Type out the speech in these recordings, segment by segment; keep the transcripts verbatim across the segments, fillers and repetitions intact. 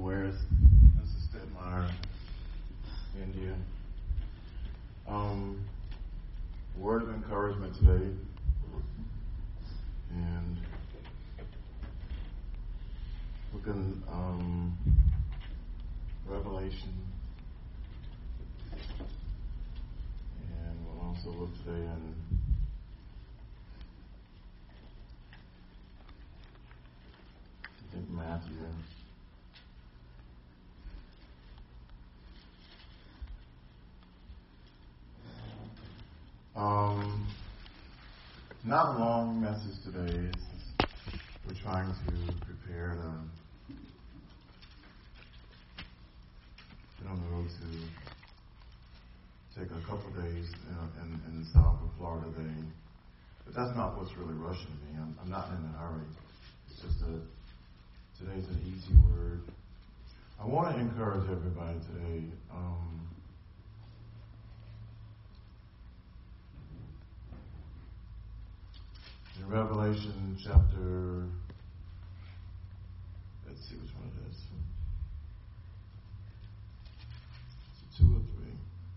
Where's Missus Stedmeyer, India? Um, word of encouragement today, and look in um, Revelation, and we'll also look today in I think Matthew. Um, not a long message today. We're trying to prepare to, I don't know, to take a couple of days in, in, in the south of Florida today. But that's not what's really rushing me. I'm, I'm not in a hurry. It's just that today's an easy word. I want to encourage everybody today. Um, In Revelation chapter, let's see which one it is. Is it two or three?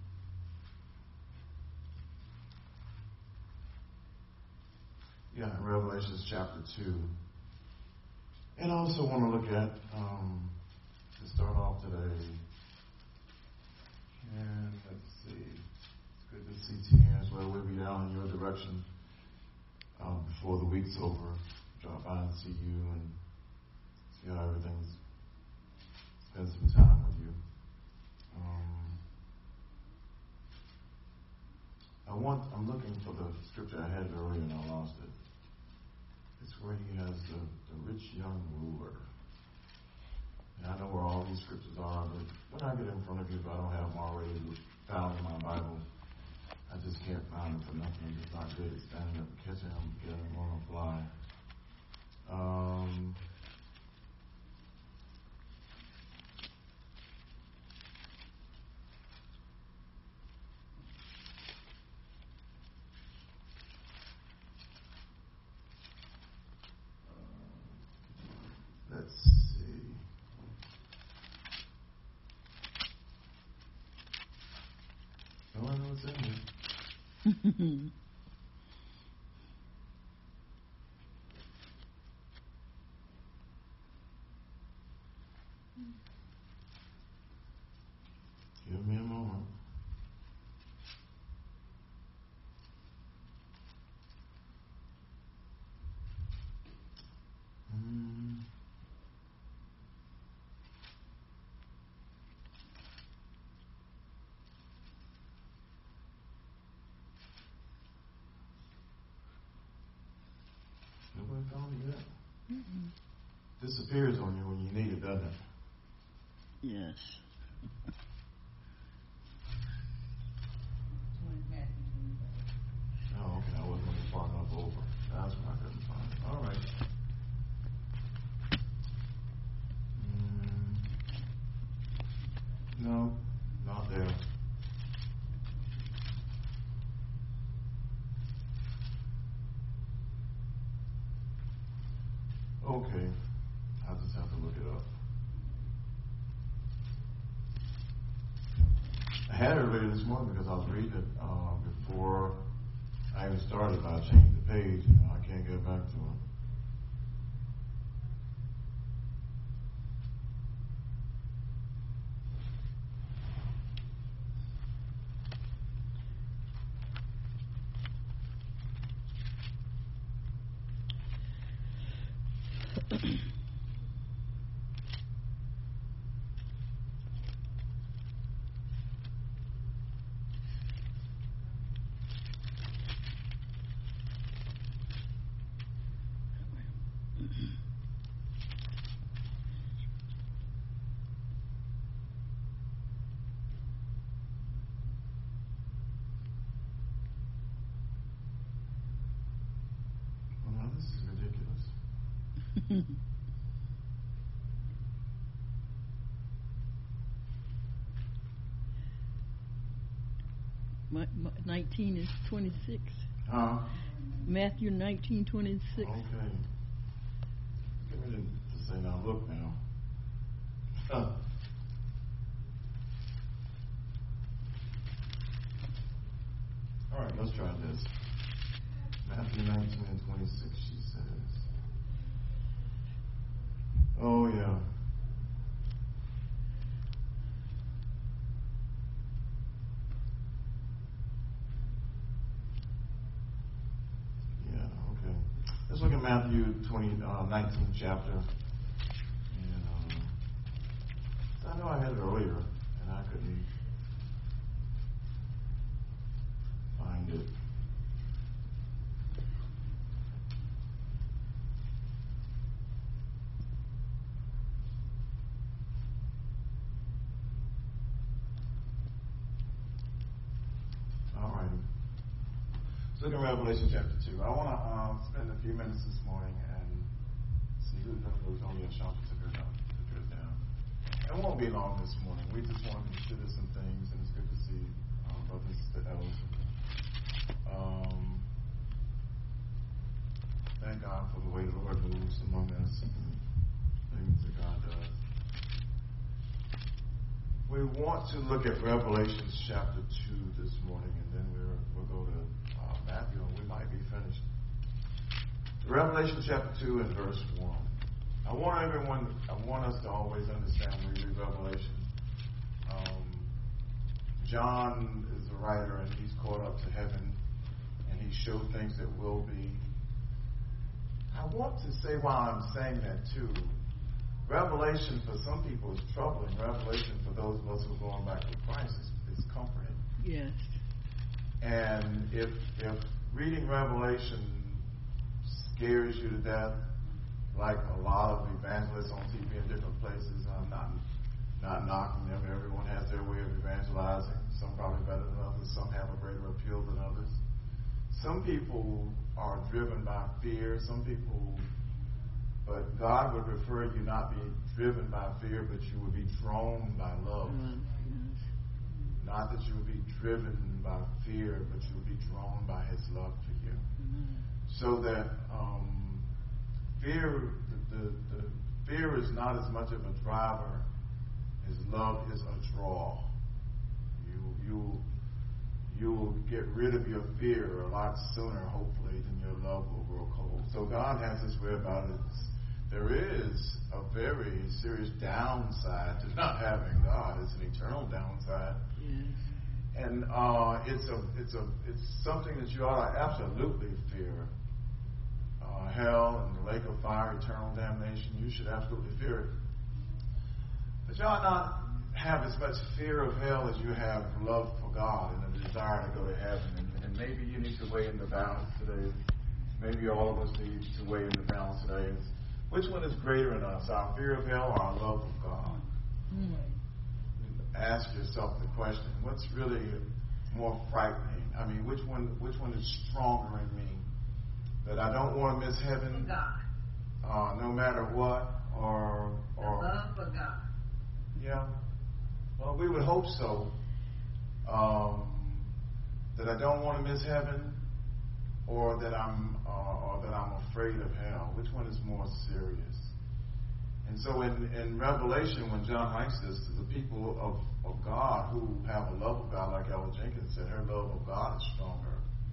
Yeah, in Revelation chapter two. And I also want to look at, um, to start off today, and let's see, it's good to see Tina as well. We'll be down in your direction. Um, before the week's over, drop by and see you and see how everything's, spend some time with you. Um, I want, I'm looking for the scripture I had it earlier and I lost it. It's where he has the, the rich young ruler. And I know where all these scriptures are, but when I get in front of you, if I don't have them already found in my Bible, I just can't find them for nothing. I'm just not good at standing up and catching them, getting them on a fly. Um, let's see. No, I know it's in here. Give me a moment. Mm. Nobody found it yet? Mm-mm. Disappears on you when you need it, doesn't it? Yes. Oh, okay. I wasn't far enough over. That's why I couldn't find it. All right. Mm. No, not there. Okay. I just have to look it up. I had it earlier this morning because I was reading it uh, before I even started, but I changed the page and I can't get back to it. My, my, nineteen is twenty-six. Huh? Matthew nineteen twenty-six. Okay. Get ready to say now. Look now. Huh. All right, let's try this. Matthew nineteen and twenty-six, she says. Oh, yeah. Yeah, okay. Let's look at Matthew twenty, uh, nineteenth chapter. And um, I know I had it earlier, and I couldn't find it. All right. Let's look at Revelation chapter two. I want to um, spend a few minutes this morning and see who knows only a shop took her down. Took her down. It won't be long this morning. We just want to consider some things, and it's good to see uh, Brother and Sister Ellison. Um, thank God for the way the Lord moves among us and things that God does. We want to look at Revelation chapter two this morning, and then we're, we'll go to uh, Matthew, and we might be finished. Revelation chapter two and verse one. I want everyone, I want us to always understand when we read Revelation. Um, John is the writer, and he's caught up to heaven, and he showed things that will be. I want to say while I'm saying that too, Revelation for some people is troubling. Revelation for those of us who are going back to Christ is, is comforting. Yes. And if if reading Revelation scares you to death, like a lot of evangelists on T V in different places, I'm not not knocking them. Everyone has their way of evangelizing. Some probably better than others. Some have a greater appeal than others. Some people are driven by fear. Some people, but God would prefer you not be driven by fear, but you would be drawn by love. Mm, yes. Not that you would be driven by fear, but you would be drawn by His love for you. Mm. So that um, fear, the, the, the fear is not as much of a driver as love is a draw. You you you will get rid of your fear a lot sooner, hopefully, than your love will grow cold. So God has His way about it. There is a very serious downside to not having God. It's an eternal downside. Yes. And uh, it's a it's a it's something that you ought to absolutely fear. Uh, hell and the lake of fire, eternal damnation. You should absolutely fear it. But you ought not have as much fear of hell as you have love for God and a desire to go to heaven. And, and maybe you need to weigh in the balance today. Maybe all of us need to weigh in the balance today. Which one is greater in us, our fear of hell or our love of God? Mm. Ask yourself the question: what's really more frightening? I mean, which one? Which one is stronger in me? That I don't want to miss heaven, God. Uh, no matter what, or or the love for God. Yeah. Well, we would hope so. Um, that I don't want to miss heaven, or that I'm uh, or that I'm afraid of hell. Which one is more serious? And so in, in Revelation, when John writes this to the people of, of God who have a love of God, like Ella Jenkins said, her love of God is stronger.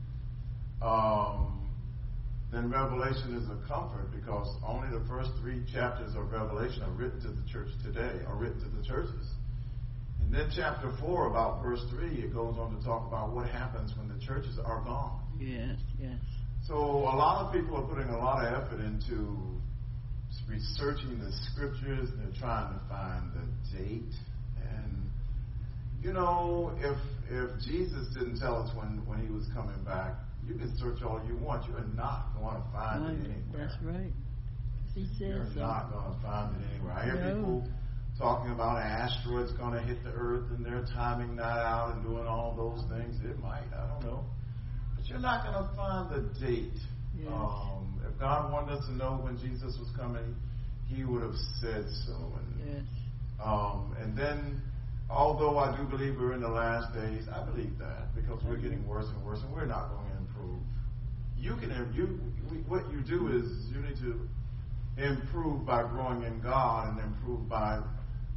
Um, then Revelation is a comfort because only the first three chapters of Revelation are written to the church today, are written to the churches. And then chapter four, about verse three, it goes on to talk about what happens when the churches are gone. Yes, yes. So a lot of people are putting a lot of effort into researching the scriptures, and they're trying to find the date. And, you know, if if Jesus didn't tell us when, when he was coming back, you can search all you want. You're not going to find Right. it anywhere. That's right. He says You're so. not going to find it anywhere. I hear No. people talking about asteroids going to hit the earth, and they're timing that out and doing all those things. It might. I don't know. But you're not going to find the date. Yes. Um, if God wanted us to know when Jesus was coming, he would have said so. And, Yes. um, and then, although I do believe we're in the last days, I believe that because we're getting worse and worse, and we're not going to improve. You can you what you do is you need to improve by growing in God and improve by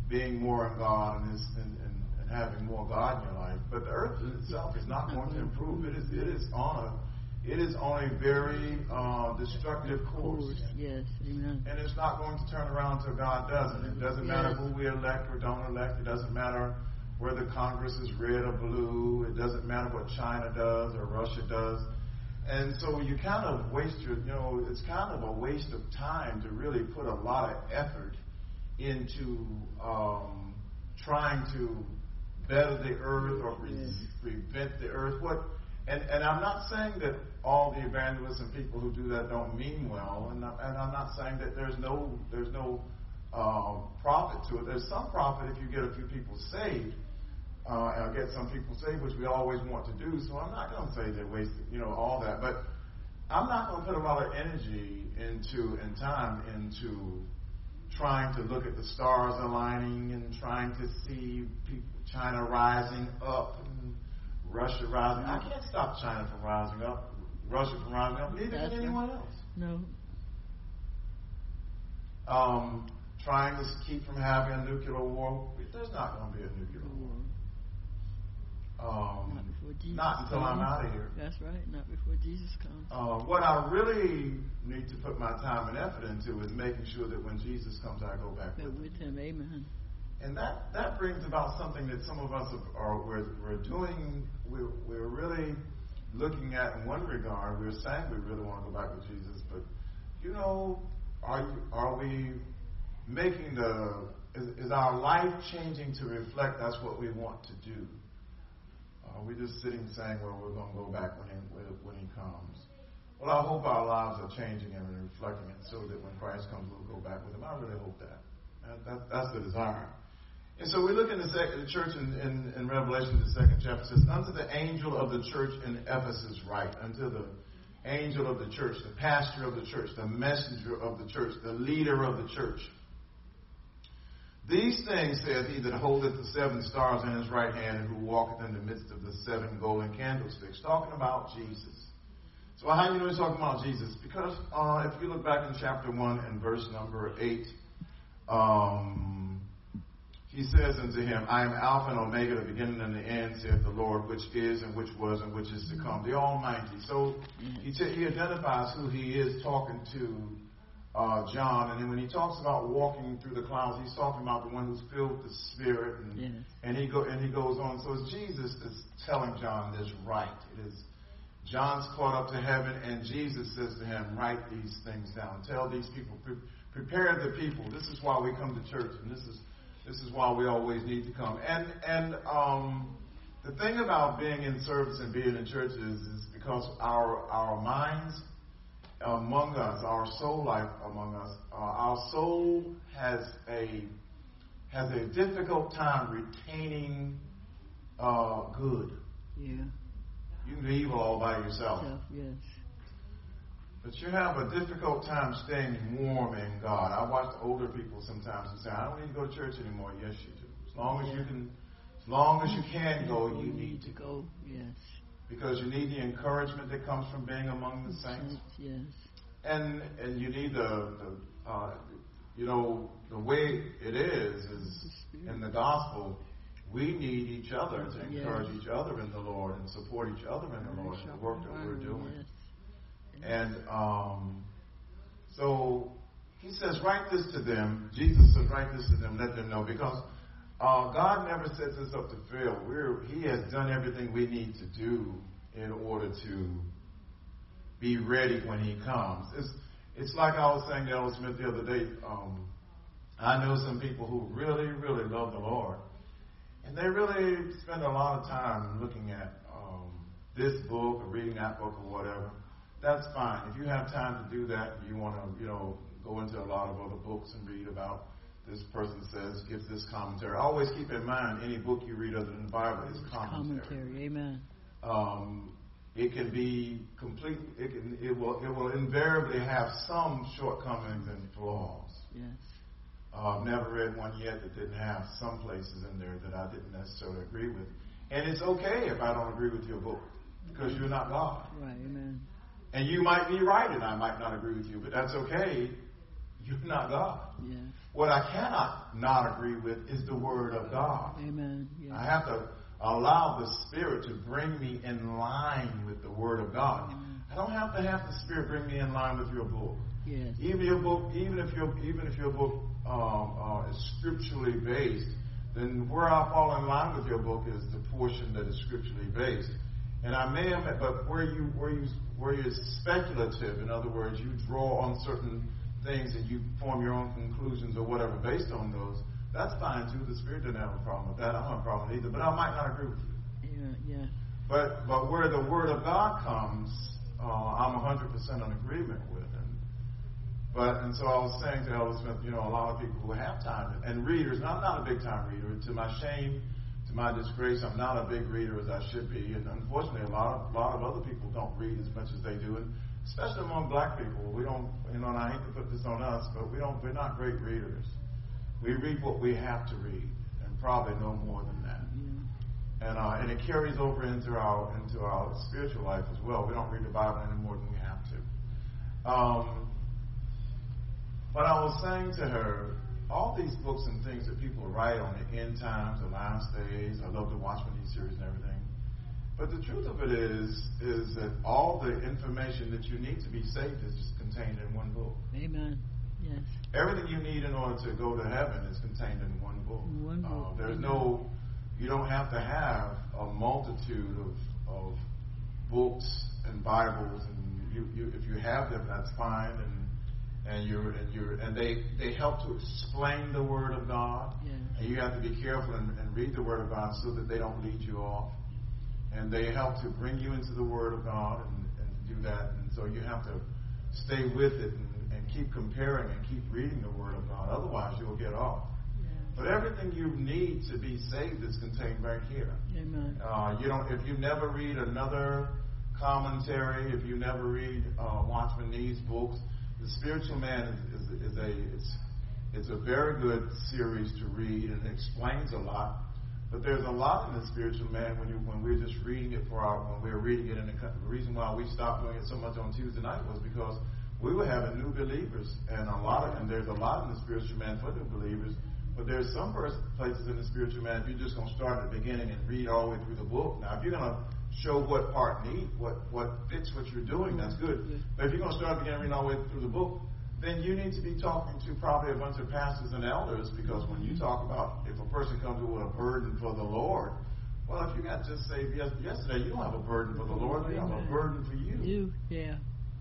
being more in God and, his, and, and, and having more God in your life. But the earth in itself is not going to improve. It is it is on a it is on a very uh, destructive course. Course, yes, amen. And it's not going to turn around until God does it. It doesn't matter Yes. who we elect or don't elect. It doesn't matter whether Congress is red or blue. It doesn't matter what China does or Russia does. And so you kind of waste your, you know, it's kind of a waste of time to really put a lot of effort into um, trying to better the earth or pre- Yes. prevent the earth. What? And, and I'm not saying that all the evangelists and people who do that don't mean well, and, I- and I'm not saying that there's no there's no uh, profit to it. There's some profit if you get a few people saved, uh, and get some people saved, which we always want to do. So I'm not going to say they waste, you know, all that, but I'm not going to put a lot of energy into and time into trying to look at the stars aligning and trying to see people, China rising up and Russia rising. I can't stop China from rising up, Russia from rising up, neither That's can right. anyone else. No. Um, trying to keep from having a nuclear war. There's not going to be a nuclear war. Um, Not before Jesus not until comes. I'm out of here. That's right. Not before Jesus comes. Uh, what I really need to put my time and effort into is making sure that when Jesus comes, I go back But with with him. him, amen. And that, that brings about something that some of us are we're, we're doing. We're, we're really looking at in one regard. We're saying we really want to go back with Jesus, but you know, are you, are we making the is, is our life changing to reflect that's what we want to do? Are we just sitting saying, well, we're going to go back when he, when he comes? Well, I hope our lives are changing and reflecting it so that when Christ comes, we'll go back with him. I really hope that. that, that that's the desire. And so we look in the, sec- the church in, in, in Revelation, the second chapter, says, unto the angel of the church in Ephesus write, unto the angel of the church, the pastor of the church, the messenger of the church, the leader of the church. These things saith he that holdeth the seven stars in his right hand and who walketh in the midst of the seven golden candlesticks. Talking about Jesus. So how do you know he's talking about Jesus? Because uh, if you look back in chapter one and verse number eight, um, he says unto him, I am Alpha and Omega, the beginning and the end, saith the Lord, which is and which was and which is to come, the Almighty. So he, t- he identifies who he is talking to Uh, John, and then when he talks about walking through the clouds, he's talking about the one who's filled with the Spirit, and, Yes. and he go and he goes on. So it's Jesus that's telling John this right. It is John's caught up to heaven, and Jesus says to him, "Write these things down. Tell these people, pre- prepare the people. This is why we come to church, and this is this is why we always need to come." And and um, the thing about being in service and being in church is, is because our our minds among us, our soul life among us, uh, our soul has a has a difficult time retaining uh, good. Yeah. You can be evil all by yourself, Self, yes. but you have a difficult time staying warm in God. I watch the older people sometimes who say, "I don't need to go to church anymore." Yes, you do. As long as you can, as long as you can go, you need to go. Yes. Because you need the encouragement that comes from being among the saints. Yes. And and you need the, the uh, you know, the way it is is in the gospel, we need each other to encourage Yes. each other in the Lord and support each other in the Lord in the work that we're doing. Yes. And um, so he says, write this to them. Jesus says, write this to them, let them know, because uh, God never sets us up to fail. We're He has done everything we need to do in order to be ready when he comes. It's it's like I was saying to Elder Smith the other day. Um, I know some people who really, really love the Lord, and they really spend a lot of time looking at um, this book or reading that book or whatever. That's fine. If you have time to do that, and you want to, you know, go into a lot of other books and read about this person says, gives this commentary. Always keep in mind, any book you read other than the Bible is commentary. Commentary. Amen. Um, It can be complete. It can. It will. It will invariably have some shortcomings and flaws. Yes. Uh, I've never read one yet that didn't have some places in there that I didn't necessarily agree with. And it's okay if I don't agree with your book, because you're not God. Right. Amen. And you might be right, and I might not agree with you, but that's okay. you're not God. Yes. What I cannot not agree with is the Word of God. Amen. Yes. I have to allow the Spirit to bring me in line with the Word of God. Amen. I don't have to have the Spirit bring me in line with your book. Yes. Even your book, even if your even if your book um, uh, is scripturally based, then where I fall in line with your book is the portion that is scripturally based. And I may have, but where you where you where you're speculative, in other words, you draw on certain things and you form your own conclusions or whatever based on those. That's fine too. The Spirit didn't have a problem with that. I don't have a problem either. But I might not agree with you. Yeah. Yeah. But but where the Word of God comes, uh, I'm one hundred percent in agreement with. And but and so I was saying to Elder Smith, you know, a lot of people who have time and readers. And I'm not a big time reader. To my shame, to my disgrace, I'm not a big reader as I should be. And unfortunately, a lot of a lot of other people don't read as much as they do. And especially among black people, we don't. You know, and I hate to put this on us, but we don't. We're not great readers. We read what we have to read, and probably no more than that. And uh, and it carries over into our into our spiritual life as well. We don't read the Bible any more than we have to. Um, but I was saying to her, all these books and things that people write on the end times, the last days. I love the Watchmen series and everything. But the truth of it is, is that all the information that you need to be saved is just contained in one book. Amen. Yes. Everything you need in order to go to heaven is contained in one book. One book. Uh, there's Amen. no. You don't have to have a multitude of, of books and Bibles, and you, you, if you have them, that's fine, and and you're and you're and they, they help to explain the Word of God, Yes. and you have to be careful and, and read the Word of God so that they don't lead you off, and they help to bring you into the Word of God and, and do that, and so you have to stay with it and, and keep comparing and keep reading the Word of God, otherwise you'll get off. But everything you need to be saved is contained right here. Amen. Uh, you don't. If you never read another commentary, if you never read uh, Watchman Nee's books, The Spiritual Man is, is, is a it's it's a very good series to read, and it explains a lot. But there's a lot in The Spiritual Man when you when we're just reading it for our when we're reading it. And the reason why we stopped doing it so much on Tuesday night was because we were having new believers, and a lot of and there's a lot in The Spiritual Man for new believers. But there's some places in The Spiritual Man, if you're just going to start at the beginning and read all the way through the book. Now, if you're going to show what part need, what, what fits what you're doing, that's good. But if you're going to start at the beginning and read all the way through the book, then you need to be talking to probably a bunch of pastors and elders, because when you talk about if a person comes with a burden for the Lord, well, if you got just saved yesterday, you don't have a burden for the Lord, you have a burden for you. You, yeah.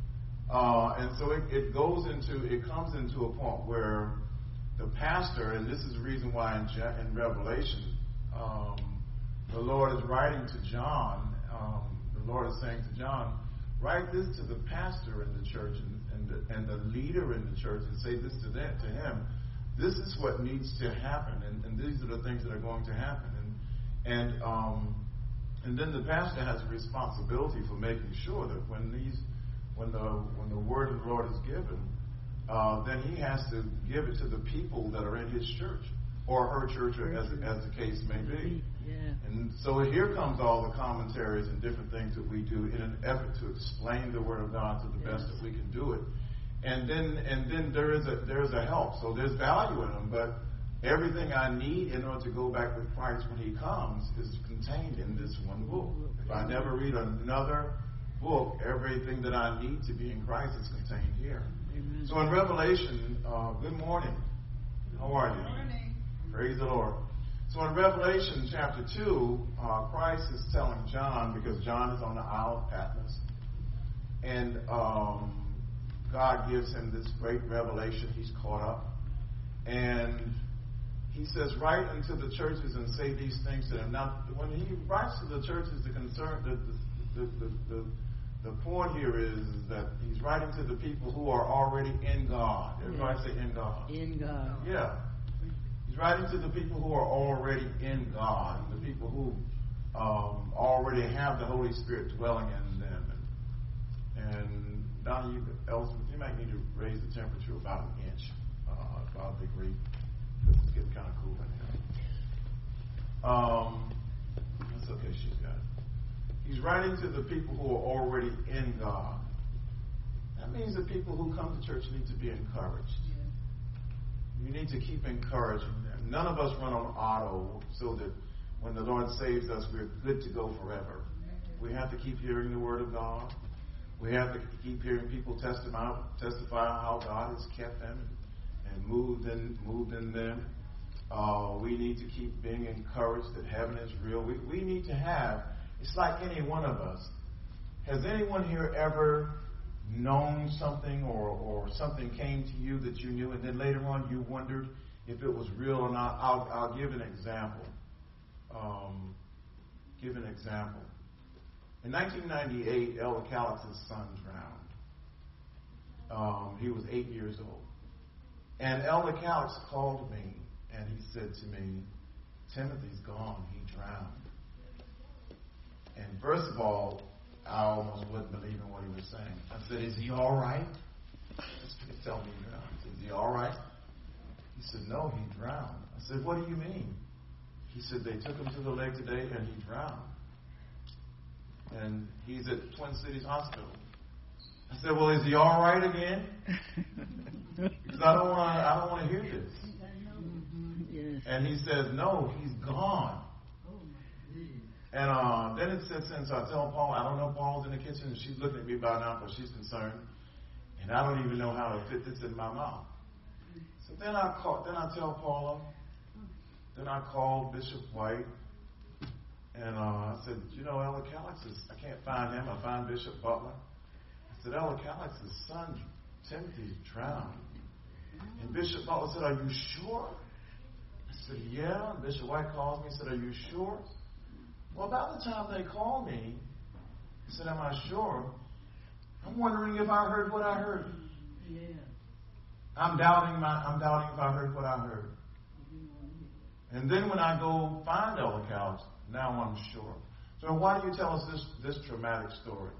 Uh, and so it, it goes into, it comes into a point where the pastor, and this is the reason why in, in Revelation, um, the Lord is writing to John. Um, the Lord is saying to John, write this to the pastor in the church and, and, the, and the leader in the church, and say this to them, to him. This is what needs to happen, and, and these are the things that are going to happen. And and um, and then the pastor has a responsibility for making sure that when these, when the when the word of the Lord is given, Uh, then he has to give it to the people that are in his church or her church, or as, as the case may be. Yeah. And so here comes all the commentaries and different things that we do in an effort to explain the Word of God to the Yes. best that we can do it. And then and then there is a there's a help. So there's value in them, but everything I need in order to go back with Christ when he comes is contained in this one book. If I never read another book, everything that I need to be in Christ is contained here. Amen. So in Revelation, uh, good morning. How are you? Good morning. Praise the Lord. So in Revelation chapter two, uh, Christ is telling John, because John is on the Isle of Patmos, and um, God gives him this great revelation. He's caught up. And he says, write unto the churches and say these things to them. Now, when he writes to the churches, the concern, the, the, the, the, the The point here is that he's writing to the people who are already in God. Everybody say in God. In God. Yeah. He's writing to the people who are already in God, the people who um, already have the Holy Spirit dwelling in them. And, and Donna, you, Elizabeth, you might need to raise the temperature about an inch, uh, about a degree, because it's getting kind of cool in here. Um, that's okay, she's got it. He's writing to the people who are already in God. That means the people who come to church need to be encouraged. You need to keep encouraging them. None of us run on auto so that when the Lord saves us, we're good to go forever. We have to keep hearing the Word of God. We have to keep hearing people testify, testify how God has kept them and moved in, moved in them. Uh, we need to keep being encouraged that heaven is real. We, we need to have, it's like any one of us. Has anyone here ever known something or, or something came to you that you knew and then later on you wondered if it was real or not? I'll, I'll give an example. Um, give an example. In nineteen ninety-eight, Ella Calix's son drowned. Um, he was eight years old. And Elder Calix called me and he said to me, Timothy's gone, he drowned. And first of all, I almost wouldn't believe in what he was saying. I said, is he all right? Just tell me he drowned. I said, is he all right? He said, no, he drowned. I said, what do you mean? He said, they took him to the lake today and he drowned. And he's at Twin Cities Hospital. I said, well, is he all right again? Because I don't want to I don't want to hear this. Mm-hmm. Yes. And he says, no, he's gone. And uh, then it sets in, so I tell Paul, I don't know, Paul's in the kitchen, and she's looking at me by now because she's concerned. And I don't even know how to fit this in my mouth. So then I call, then I tell Paula, then I call Bishop White, and uh, I said, you know, Ella Calix is, I can't find him. I find Bishop Butler. I said, Ella Calix's son, Timothy, drowned. And Bishop Butler said, are you sure? I said, yeah. And Bishop White calls me and said, are you sure? Well, about the time they called me, he said, am I sure? I'm wondering if I heard what I heard. Yeah. I'm doubting my, I'm doubting if I heard what I heard. And then when I go find Ella Calix, now I'm sure. So why do you tell us this, this dramatic story?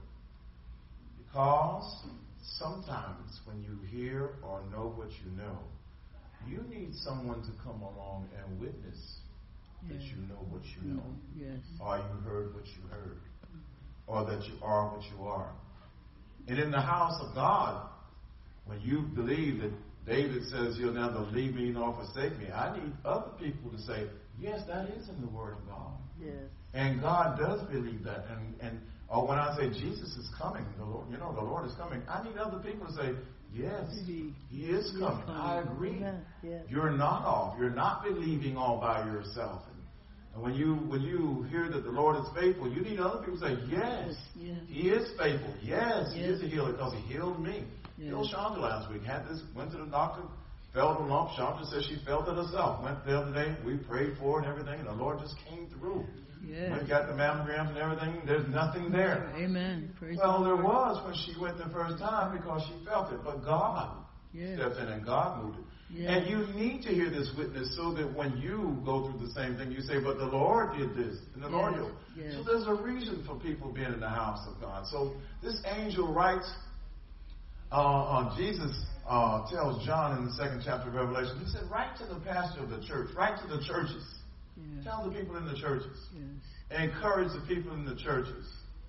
Because sometimes when you hear or know what you know, you need someone to come along and witness that you know what you know. Yes. Or you heard what you heard. Or that you are what you are. And in the house of God, when you believe that David says, you'll never leave me nor forsake me, I need other people to say, yes, that is in the Word of God. Yes. And God does believe that. And, and or when I say Jesus is coming, the Lord, you know, the Lord is coming, I need other people to say, yes, He, he is coming. coming. I agree. Yeah. Yes. You're not off. You're not believing all by yourself. And, and when you when you hear that the Lord is faithful, you need other people to say, yes, yes. He is faithful. Yes, yes. He is a healer because He healed me. Yes. Healed Chandra last week. Had this, went to the doctor, felt a lump. Chandra said she felt it herself. Went the other day. We prayed for it and everything, and the Lord just came through. Yes. Went got the mammograms and everything. There's nothing there. Amen. Praise well, the there Lord. was when she went the first time because she felt it, but God yes. stepped in and God moved it. Yes. And you need to hear this witness so that when you go through the same thing, you say, but the Lord did this, and the yes. Lord did. Yes. So there's a reason for people being in the house of God. So this angel writes, uh, uh, Jesus uh, tells John in the second chapter of Revelation, he said, write to the pastor of the church, write to the churches. Yes. Tell the people in the churches. Yes. Encourage the people in the churches.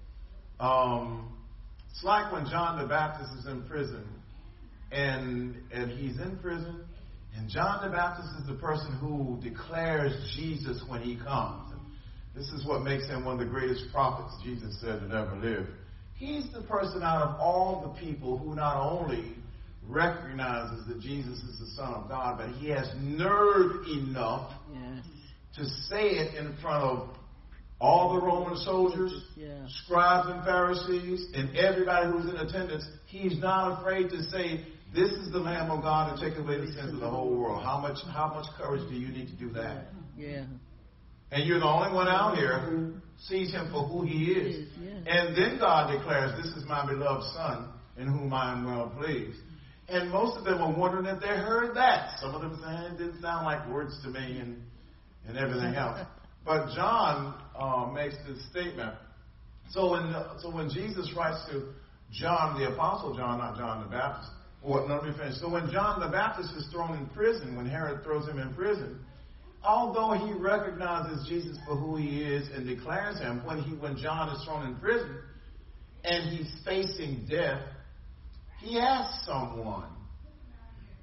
Um, it's like when John the Baptist is in prison, and and he's in prison, and John the Baptist is the person who declares Jesus when he comes. And this is what makes him one of the greatest prophets, Jesus said, that ever lived. He's the person out of all the people who not only recognizes that Jesus is the Son of God, but he has nerve enough yes. to say it in front of all the Roman soldiers, yeah. scribes and Pharisees, and everybody who's in attendance. He's not afraid to say, this is the Lamb of God to take away the sins of the whole world. How much how much courage do you need to do that? Yeah. And you're the only one out here who sees him for who he is. is yeah. And then God declares, this is my beloved Son, in whom I am well pleased. And most of them are wondering if they heard that. Some of them saying it didn't sound like words to me and, and everything else. But John uh, makes this statement. So when, so when Jesus writes to John, the Apostle John, not John the Baptist, or no, let me finish. So when John the Baptist is thrown in prison, when Herod throws him in prison, although he recognizes Jesus for who he is and declares him, when he when John is thrown in prison and he's facing death, he asks someone,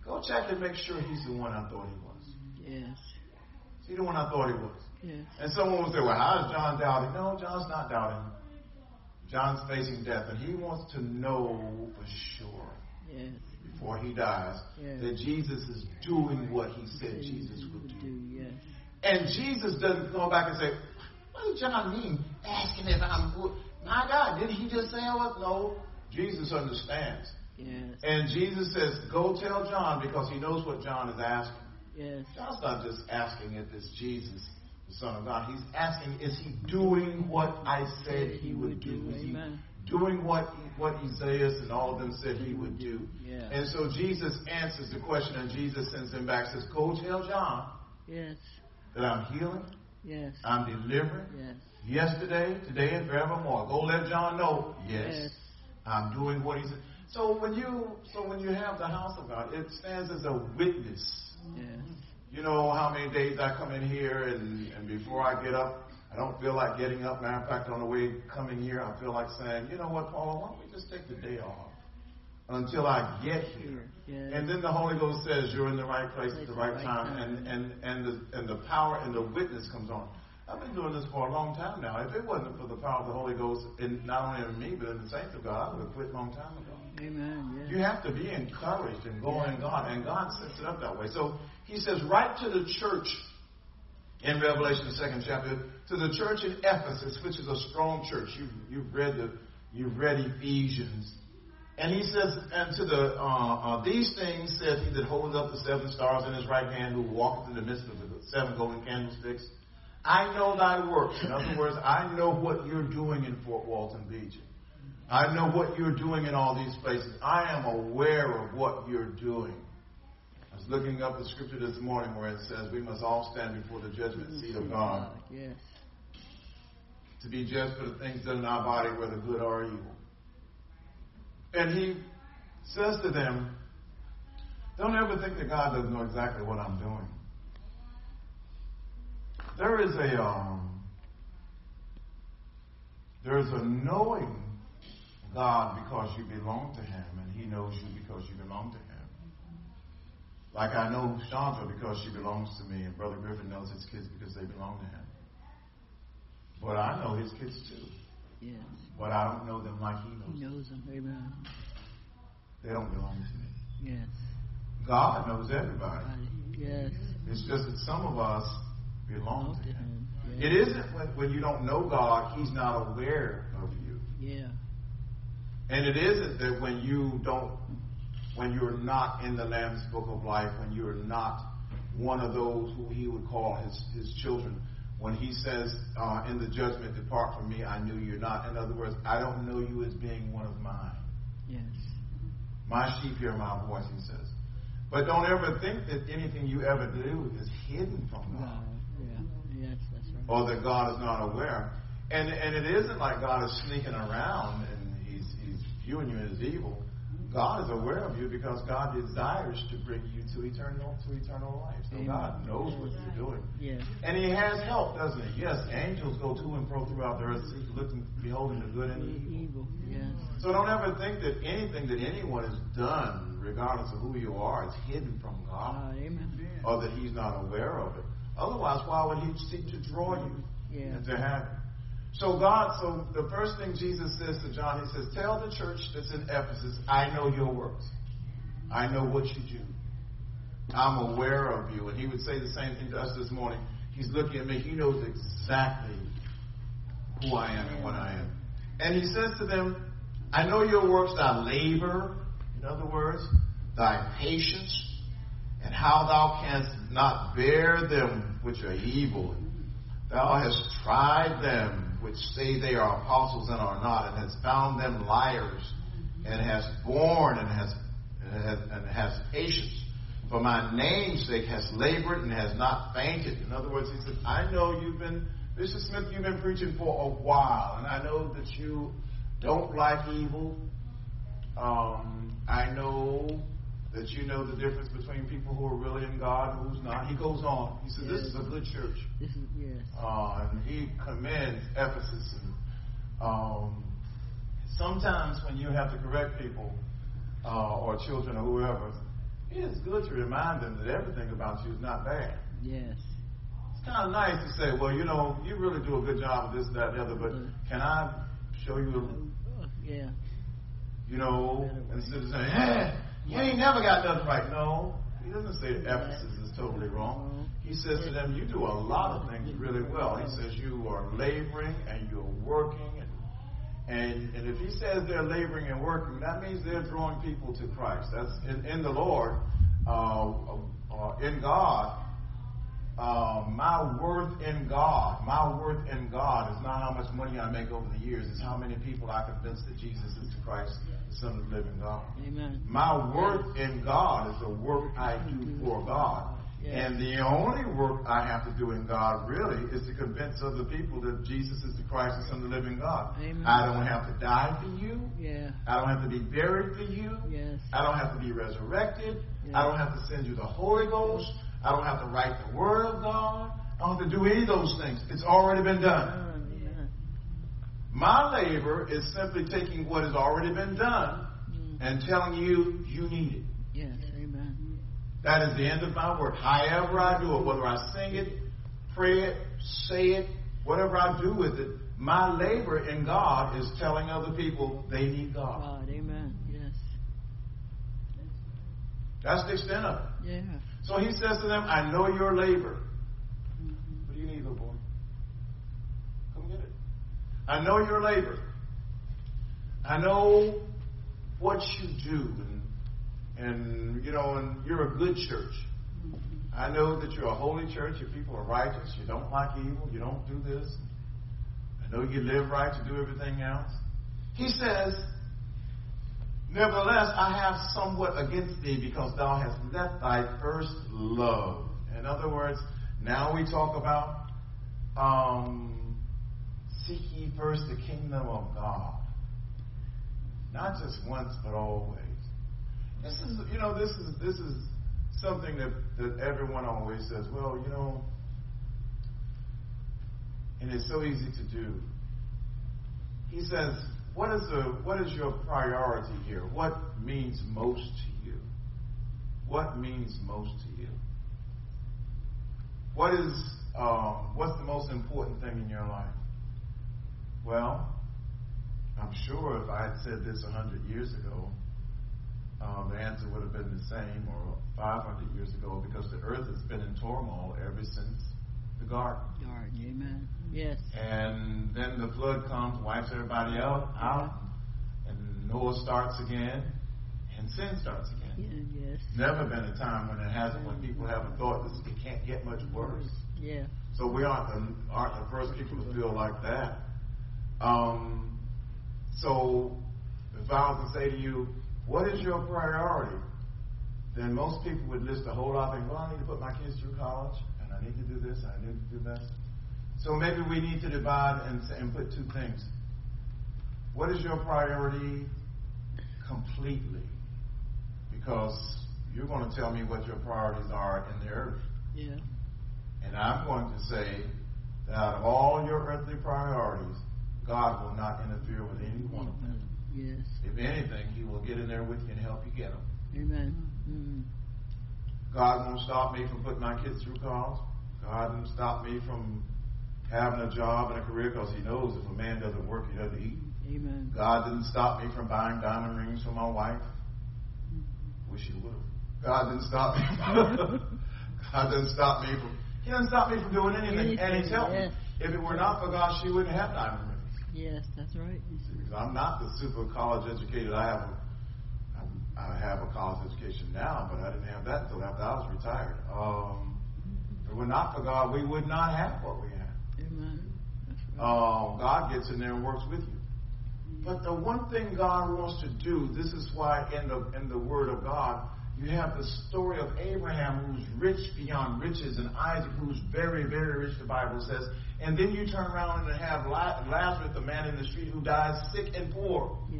Go check and make sure he's the one I thought he was. Yes. Is he the one I thought he was? Yes. And someone will say, well, how is John doubting? No, John's not doubting. John's facing death, and he wants to know for sure Yes. before he dies Yes. that Jesus is doing what he said Jesus would do. Yes. And Jesus doesn't go back and say, what does John mean asking if I'm good? My God, didn't he just say I was? No. Jesus understands. Yes. And Jesus says, go tell John, because he knows what John is asking. Yes. John's not just asking if it's Jesus, the Son of God. He's asking, is he doing what I said he would do? Is he Amen. doing what what Isaiah and all of them said he would do? Yeah. And so Jesus answers the question, and Jesus sends him back, says, go tell John Yes. that I'm healing, Yes. I'm delivering, Yes. yesterday, today, and forevermore. Go let John know, yes, Yes. I'm doing what he said. So when you so when you have the house of God, it stands as a witness. Yes. You know how many days I come in here, and, and before I get up, I don't feel like getting up. Matter of fact, on the way coming here, I feel like saying, you know what, Paula, why don't we just take the day off until I get here? Yes. And then the Holy Ghost says you're in the right place at the right time, and, and, and, the, and the power and the witness comes on. I've been doing this for a long time now. If it wasn't for the power of the Holy Ghost, in, not only in me, but in the saints of God, I would have quit a long time ago. Amen. Yes. You have to be encouraged and go in God, and God sets it up that way. So he says, write to the church in Revelation, the second chapter, to the church in Ephesus, which is a strong church. You've, you've read the, you've read Ephesians, and he says, and to the uh, uh, these things says he that holds up the seven stars in his right hand, who walketh in the midst of the seven golden candlesticks. I know thy works. In other words, I know what you're doing in Fort Walton Beach. I know what you're doing in all these places. I am aware of what you're doing. I was looking up the scripture this morning where it says we must all stand before the judgment seat of God. Yes. To be judged for the things done in our body, whether good or evil. And he says to them, don't ever think that God doesn't know exactly what I'm doing. There is a um, there is a knowing God because you belong to him, and he knows you because you belong to him. Like I know Chandra because she belongs to me, and Brother Griffin knows his kids because they belong to him. But I know his kids too. Yes. But I don't know them like he knows, He knows them. Amen. They don't belong to me. Yes. God knows everybody. Yes. It's just that some of us belong to him. Yes. It isn't when, when you don't know God, he's not aware of you. Yeah. And it isn't that when you don't, when you're not in the Lamb's Book of Life, when you're not one of those who he would call his, his children, when he says uh, in the judgment, depart from me, I knew you're not. In other words, I don't know you as being one of mine. Yes. My sheep hear my voice, he says. But don't ever think that anything you ever do is hidden from God. Wow. Yeah. Yes, that's right. Or that God is not aware. And and it isn't like God is sneaking around and he's, he's viewing you as evil. God is aware of you because God desires to bring you to eternal to eternal life. So Amen. God knows what you're doing. Yes. And he has help, doesn't he? Yes, angels go to and fro throughout the earth, looking, beholding the good and the evil. Evil. Yes. So don't ever think that anything that anyone has done, regardless of who you are, is hidden from God. Ah, amen. Or that he's not aware of it. Otherwise, why would he seek to draw you Yeah. and to have it? So God, so the first thing Jesus says to John, he says, tell the church that's in Ephesus, I know your works. I know what you do. I'm aware of you. And he would say the same thing to us this morning. He's looking at me. He knows exactly who I am and what I am. And he says to them, I know your works, thy labor, in other words, thy patience, and how thou canst not bear them which are evil. Thou hast tried them which say they are apostles and are not, and hast found them liars, and hast borne and hast, and hast, and hast patience. For my name's sake hast labored and has not fainted. In other words, he said, I know you've been, Bishop Smith, you've been preaching for a while, and I know that you don't like evil. Um, I know that you know the difference between people who are really in God and who's not. He goes on. He says, Yes. this is a good church. This is yes. Uh, and he commends Ephesus. And um, sometimes when you have to correct people uh, or children or whoever, it is good to remind them that everything about you is not bad. Yes. It's kind of nice to say, well, you know, you really do a good job of this, that, the other, but can I show you a, Uh, yeah. you know, instead of saying, hey, you ain't never got nothing right. No, he doesn't say Ephesus is totally wrong. He says to them, you do a lot of things really well. He says you are laboring and you're working. And, and, and if he says they're laboring and working, that means they're drawing people to Christ. That's in, in the Lord, uh, uh, in God. Uh, my worth in God, my worth in God is not how much money I make over the years. It's how many people I convince that Jesus is the Christ, the Son of the living God. Amen. My worth in God is the work I do for God. Yes. And the only work I have to do in God really is to convince other people that Jesus is the Christ, the Son of the living God. Amen. I don't have to die for you. Yeah. I don't have to be buried for you. Yes. I don't have to be resurrected. Yes. I don't have to send you the Holy Ghost. I don't have to write the Word of God. I don't have to do any of those things. It's already been done. Yeah. My labor is simply taking what has already been done mm. and telling you you need it. Yes, amen. That is the end of my work. However I do it, whether I sing it, pray it, say it, whatever I do with it, my labor in God is telling other people they need God. God, amen. Yes. That's the extent of it. Yeah. So he says to them, I know your labor. Mm-hmm. What do you need, little boy? Come get it. I know your labor. I know what you do. And, and you know, and you're a good church. Mm-hmm. I know that you're a holy church. Your people are righteous. You don't like evil. You don't do this. I know you live right. You do everything else. He says, nevertheless, I have somewhat against thee, because thou hast left thy first love. In other words, now we talk about um, seek ye first the kingdom of God. Not just once, but always. This is, you know, this is this is something that, that everyone always says, well, you know, and it's so easy to do. He says, What is the what is your priority here? What means most to you? What means most to you? What is um, what's the most important thing in your life? Well, I'm sure if I had said this a hundred years ago, um, the answer would have been the same, or five hundred years ago, because the earth has been in turmoil ever since the garden. Garden, amen. Yes. And then the flood comes, wipes everybody out, out, and Noah starts again, and sin starts again. Yeah, yes. Never been a time when it hasn't, when people haven't thought this, it can't get much worse. Yeah. So we aren't the, aren't the first people to feel like that. Um, so if I was to say to you, what is your priority? Then most people would list a whole lot of things. Well, I need to put my kids through college, and I need to do this, and I need to do that. So maybe we need to divide and, and put two things. What is your priority completely? Because you're going to tell me what your priorities are in the earth. Yeah. And I'm going to say that out of all your earthly priorities, God will not interfere with any one of them. Yes. If anything, he will get in there with you and help you get them. Amen. Mm-hmm. God won't stop me from putting my kids through college. God won't stop me from having a job and a career, because he knows if a man doesn't work, he doesn't eat. Amen. God didn't stop me from buying diamond rings for my wife. Wish he would have. God didn't stop me. God didn't stop me from. He doesn't stop me from doing anything. anything and he tells yes. me, if it were not for God, she wouldn't have diamond rings. Yes, that's right. Because I'm not the super college educated. I have a, I have a college education now, but I didn't have that until after I was retired. Um, if it were not for God, we would not have what we have. Amen. That's right. Uh, God gets in there and works with you. But the one thing God wants to do, this is why in the in the Word of God, you have the story of Abraham, who's rich beyond riches, and Isaac, who's very, very rich, the Bible says. And then you turn around and have Lazarus, the man in the street who dies sick and poor. Yes.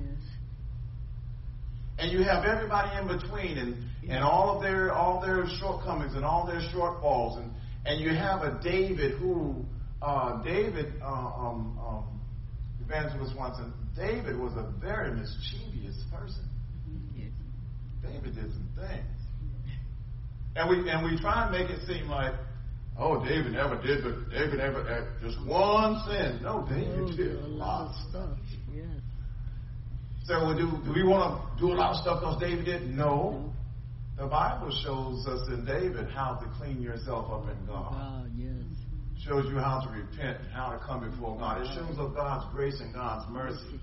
And you have everybody in between, and, and all of their all their shortcomings and all their shortfalls. And, and you have a David who, uh, David, uh, um, um, Evangelist Watson, David was a very mischievous person. Yes. David did some things. And we and we try and make it seem like, oh, David never did, but David never had just one sin. No, David Oh, did a lot lots. of stuff. Yes. So we do, do we want to do a lot of stuff because David did? No. The Bible shows us in David how to clean yourself up in God. God, yes. Shows you how to repent and how to come before God. It shows up God's grace and God's mercy.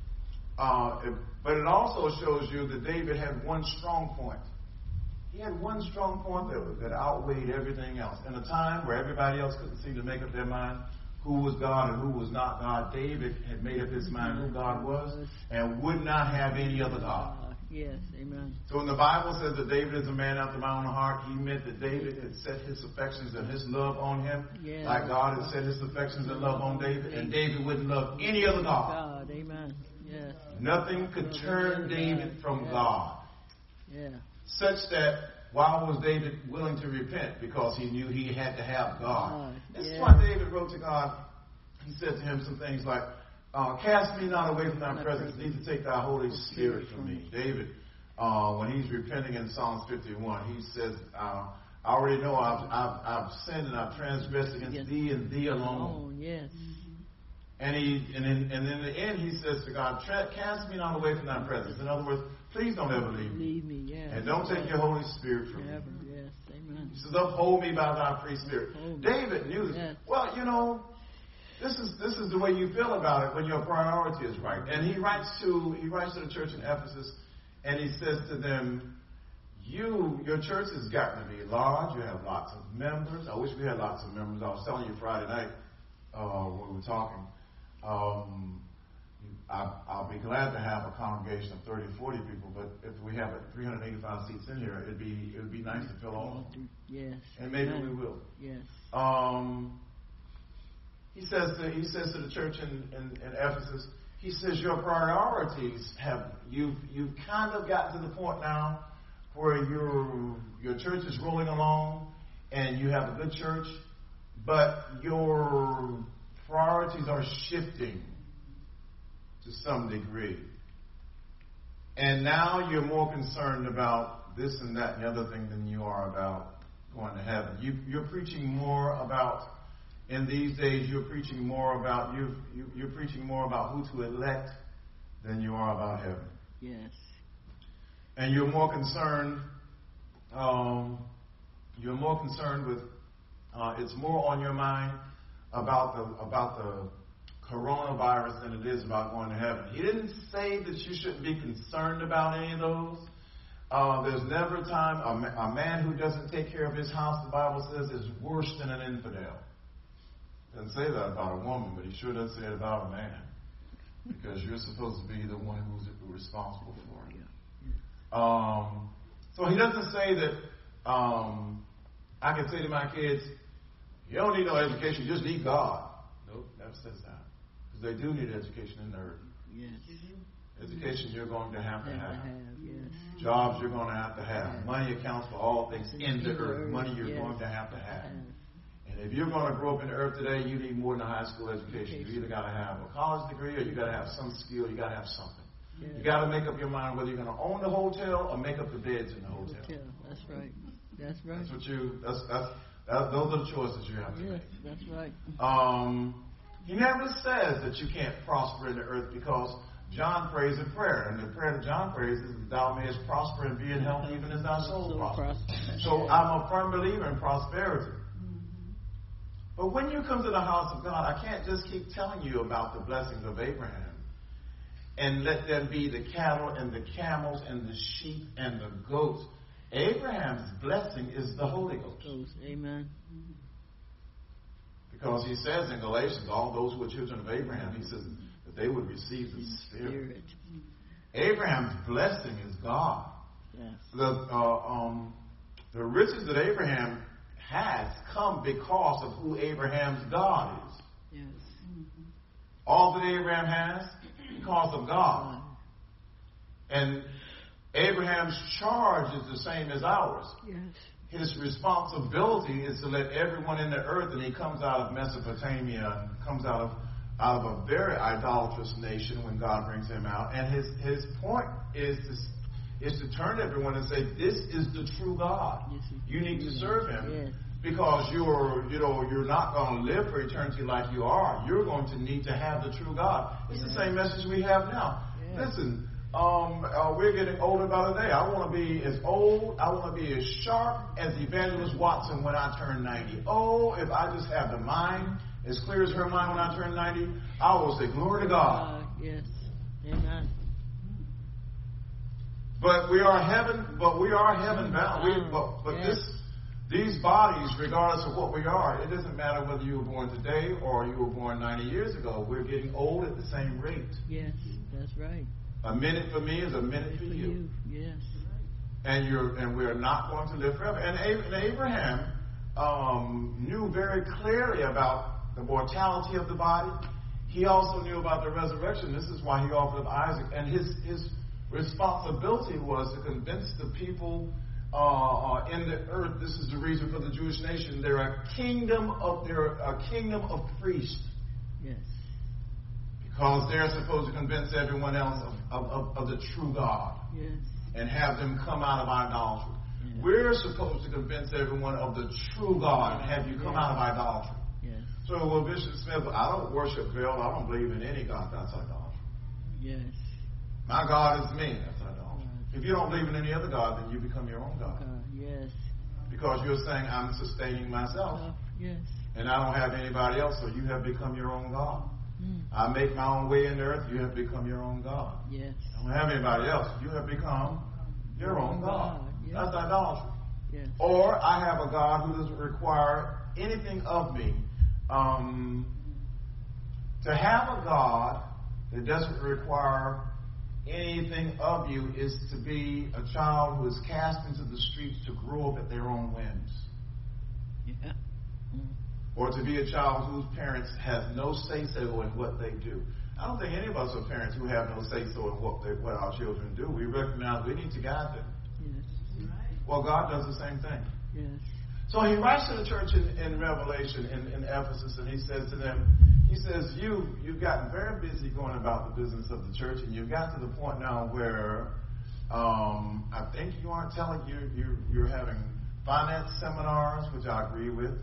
Uh, it, but it also shows you that David had one strong point. He had one strong point that, that outweighed everything else. In a time where everybody else couldn't seem to make up their mind who was God and who was not God, David had made up his mind who God was and would not have any other God. Yes, amen. So when the Bible says that David is a man after my own heart, he meant that David had set his affections and his love on him, yes. like God had set his affections and love on David, and David wouldn't love any other God. God, amen. Yes. Nothing could turn David from yes. God. Yeah. Such that why was David willing to repent? Because he knew he had to have God. God, This yeah. is why David wrote to God. He said to him some things like, Uh, cast me not away from thy presence, neither take thy Holy Spirit from me. David, uh, when he's repenting in Psalms fifty-one, he says, uh, I already know I've, I've, I've sinned and I've transgressed against Yes. thee and thee alone. Alone, yes. And he, and in, and in the end, he says to God, cast me not away from thy presence. In other words, please don't ever leave me. Leave me, yes. And don't take your Holy Spirit from Never, me. yes, amen. He says, uphold me by thy free spirit. Uphold me. David knew this. Yes. Well, you know, This is this is the way you feel about it when your priority is right. And he writes to he writes to the church in Ephesus, and he says to them, "You your church has gotten to be large. You have lots of members. I wish we had lots of members. I was telling you Friday night uh, when we were talking. Um, I, I'll be glad to have a congregation of thirty, forty people, but if we have three hundred eighty-five seats in here, it'd be it would be nice to fill all of them. Yes. And maybe amen. we will. Yes. Um, He says to, he says to the church in, in, in Ephesus, he says your priorities have you've you've kind of gotten to the point now where your your church is rolling along and you have a good church, but your priorities are shifting to some degree. And now you're more concerned about this and that and the other thing than you are about going to heaven. You, you're preaching more about In these days, you're preaching more about you, you. You're preaching more about who to elect than you are about heaven. Yes. And you're more concerned. Um, you're more concerned with. Uh, it's more on your mind about the about the coronavirus than it is about going to heaven. He didn't say that you shouldn't be concerned about any of those. Uh, there's never a time a, a man who doesn't take care of his house, the Bible says, is worse than an infidel. Doesn't say that about a woman, but he sure does say it about a man, because you're supposed to be the one who's responsible for it. Um, so he doesn't say that um, I can say to my kids, you don't need no education, you just need God. Nope, never says that, because they do need education in the earth. Yes. Education you're going to have to have. have yes. Jobs you're going to have to have. Money accounts for all things in the earth. Money you're yes. going to have to have. And if you're going to grow up in the earth today, you need more than a high school education. You either got to have a college degree or you got to have some skill. You got to have something. Yes. You got to make up your mind whether you're going to own the hotel or make up the beds in the hotel. hotel. That's right. That's right. That's what you. That's that's. That, those are the choices you have to yes, make. that's right. Um, he never says that you can't prosper in the earth, because John prays a prayer, and the prayer that John prays is that thou mayest prosper and be in health even as thy soul So prospers. prosper. So I'm a firm believer in prosperity. But when you come to the house of God, I can't just keep telling you about the blessings of Abraham and let them be the cattle and the camels and the sheep and the goats. Abraham's blessing is the Holy Ghost. Ghost. Amen. Because he says in Galatians, all those who are children of Abraham, he says that they would receive the Spirit. Spirit. Abraham's blessing is God. Yes. The, uh, um, the riches that Abraham has come because of who Abraham's God is. Yes. All that Abraham has, because of God. And Abraham's charge is the same as ours. Yes. His responsibility is to let everyone in the earth, and he comes out of Mesopotamia, and comes out of out of a very idolatrous nation when God brings him out. And his his point is to is to turn to everyone and say, this is the true God. Yes, you need to serve him. Yes. Because you're, you know, you're not going to live for eternity like you are. You're going to need to have the true God. It's yes. the same message we have now. Yes. Listen, um, uh, we're getting older by the day. I want to be as old, I want to be as sharp as Evangelist Watson when I turn ninety. Oh, if I just have the mind as clear as her mind when I turn ninety, I will say, glory to God. Uh, yes. Amen. But we are heaven, but we are heaven bound. We, but but yes. this, these bodies, regardless of what we are, it doesn't matter whether you were born today or you were born ninety years ago. We're getting old at the same rate. Yes, that's right. A minute for me is a minute for, for you. you. Yes. And you're and we're not going to live forever. And, and Abraham um, knew very clearly about the mortality of the body. He also knew about the resurrection. This is why he offered up Isaac. And his his responsibility was to convince the people uh, uh, in the earth. This is the reason for the Jewish nation. They're a kingdom of they're a kingdom of priests. Yes. Because they're supposed to convince everyone else of, of, of, of the true God. Yes. And have them come out of idolatry. Yes. We're supposed to convince everyone of the true God and have you come yes. out of idolatry. Yes. So, well, Bishop Smith, I don't worship Baal. I don't believe in any God. That's idolatry. Yes. My God is me. That's idolatry. Right. If you don't believe in any other God, then you become your own God. Uh, yes. Because you're saying, I'm sustaining myself. Uh, yes. And I don't have anybody else, so you have become your own God. Mm. I make my own way in the earth. You have become your own God. Yes. I don't have anybody else. You have become your own God. Yes. That's idolatry. Yes. Or I have a God who doesn't require anything of me. Um, to have a God that doesn't require anything of you is to be a child who is cast into the streets to grow up at their own whims. Yeah. Mm. Or to be a child whose parents have no say-so in what they do. I don't think any of us are parents who have no say-so in what, they, what our children do. We recognize we need to guide them. Yes. Well, God does the same thing. Yes. So he writes to the church in, in Revelation, in, in Ephesus, and he says to them, he says, you, you've gotten very busy going about the business of the church, and you've got to the point now where um, I think you aren't telling you you're, you're having finance seminars, which I agree with.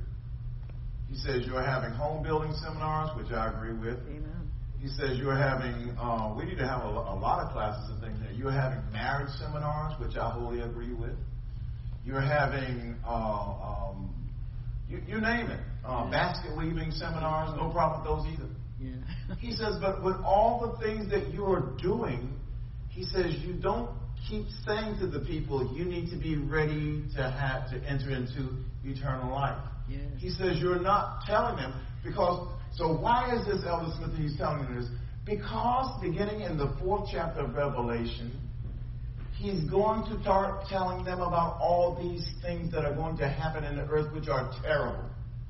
He says you're having home building seminars, which I agree with. Amen. He says you're having, uh, we need to have a, a lot of classes and things there. You're having marriage seminars, which I wholly agree with. You're having, uh, um, you, you name it, uh, yeah. basket weaving seminars, no problem with those either. Yeah. He says, but with all the things that you are doing, he says you don't keep saying to the people, you need to be ready to have to enter into eternal life. Yes. He says you're not telling them because, so why is this, Elder Smith, he's telling them this? Because beginning in the fourth chapter of Revelation, he's going to start telling them about all these things that are going to happen in the earth which are terrible.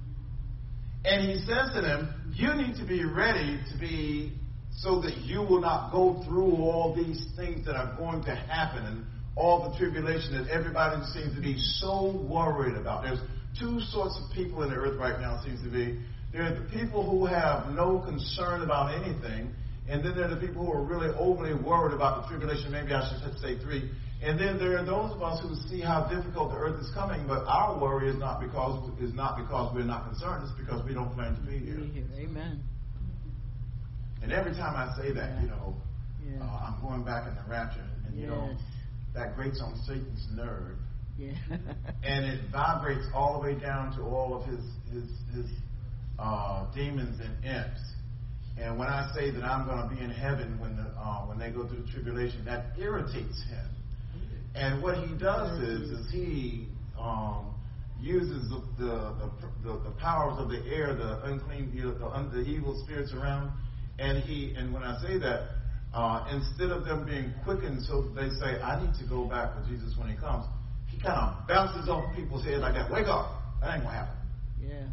And he says to them, you need to be ready to be so that you will not go through all these things that are going to happen and all the tribulation that everybody seems to be so worried about. There's two sorts of people in the earth right now, it seems to be. There are the people who have no concern about anything, and then there are the people who are really overly worried about the tribulation. Maybe I should say three. And then there are those of us who see how difficult the earth is coming, but our worry is not because is not because we're not concerned. It's because we don't plan to be here. Be here. Amen. And every time I say that, you know, Yeah. uh, I'm going back in the rapture, and you know, Yes. that grates on Satan's nerve. Yeah. And it vibrates all the way down to all of his his his uh, demons and imps. And when I say that I'm going to be in heaven when the uh, when they go through the tribulation, that irritates him. And what he does is is he um, uses the the, the the the powers of the air, the unclean, the, the, the evil spirits around. And he and when I say that, uh, instead of them being quickened, so that they say, I need to go back with Jesus when he comes. He kind of bounces off people's heads like that. Wake up! That ain't gonna happen. Yeah.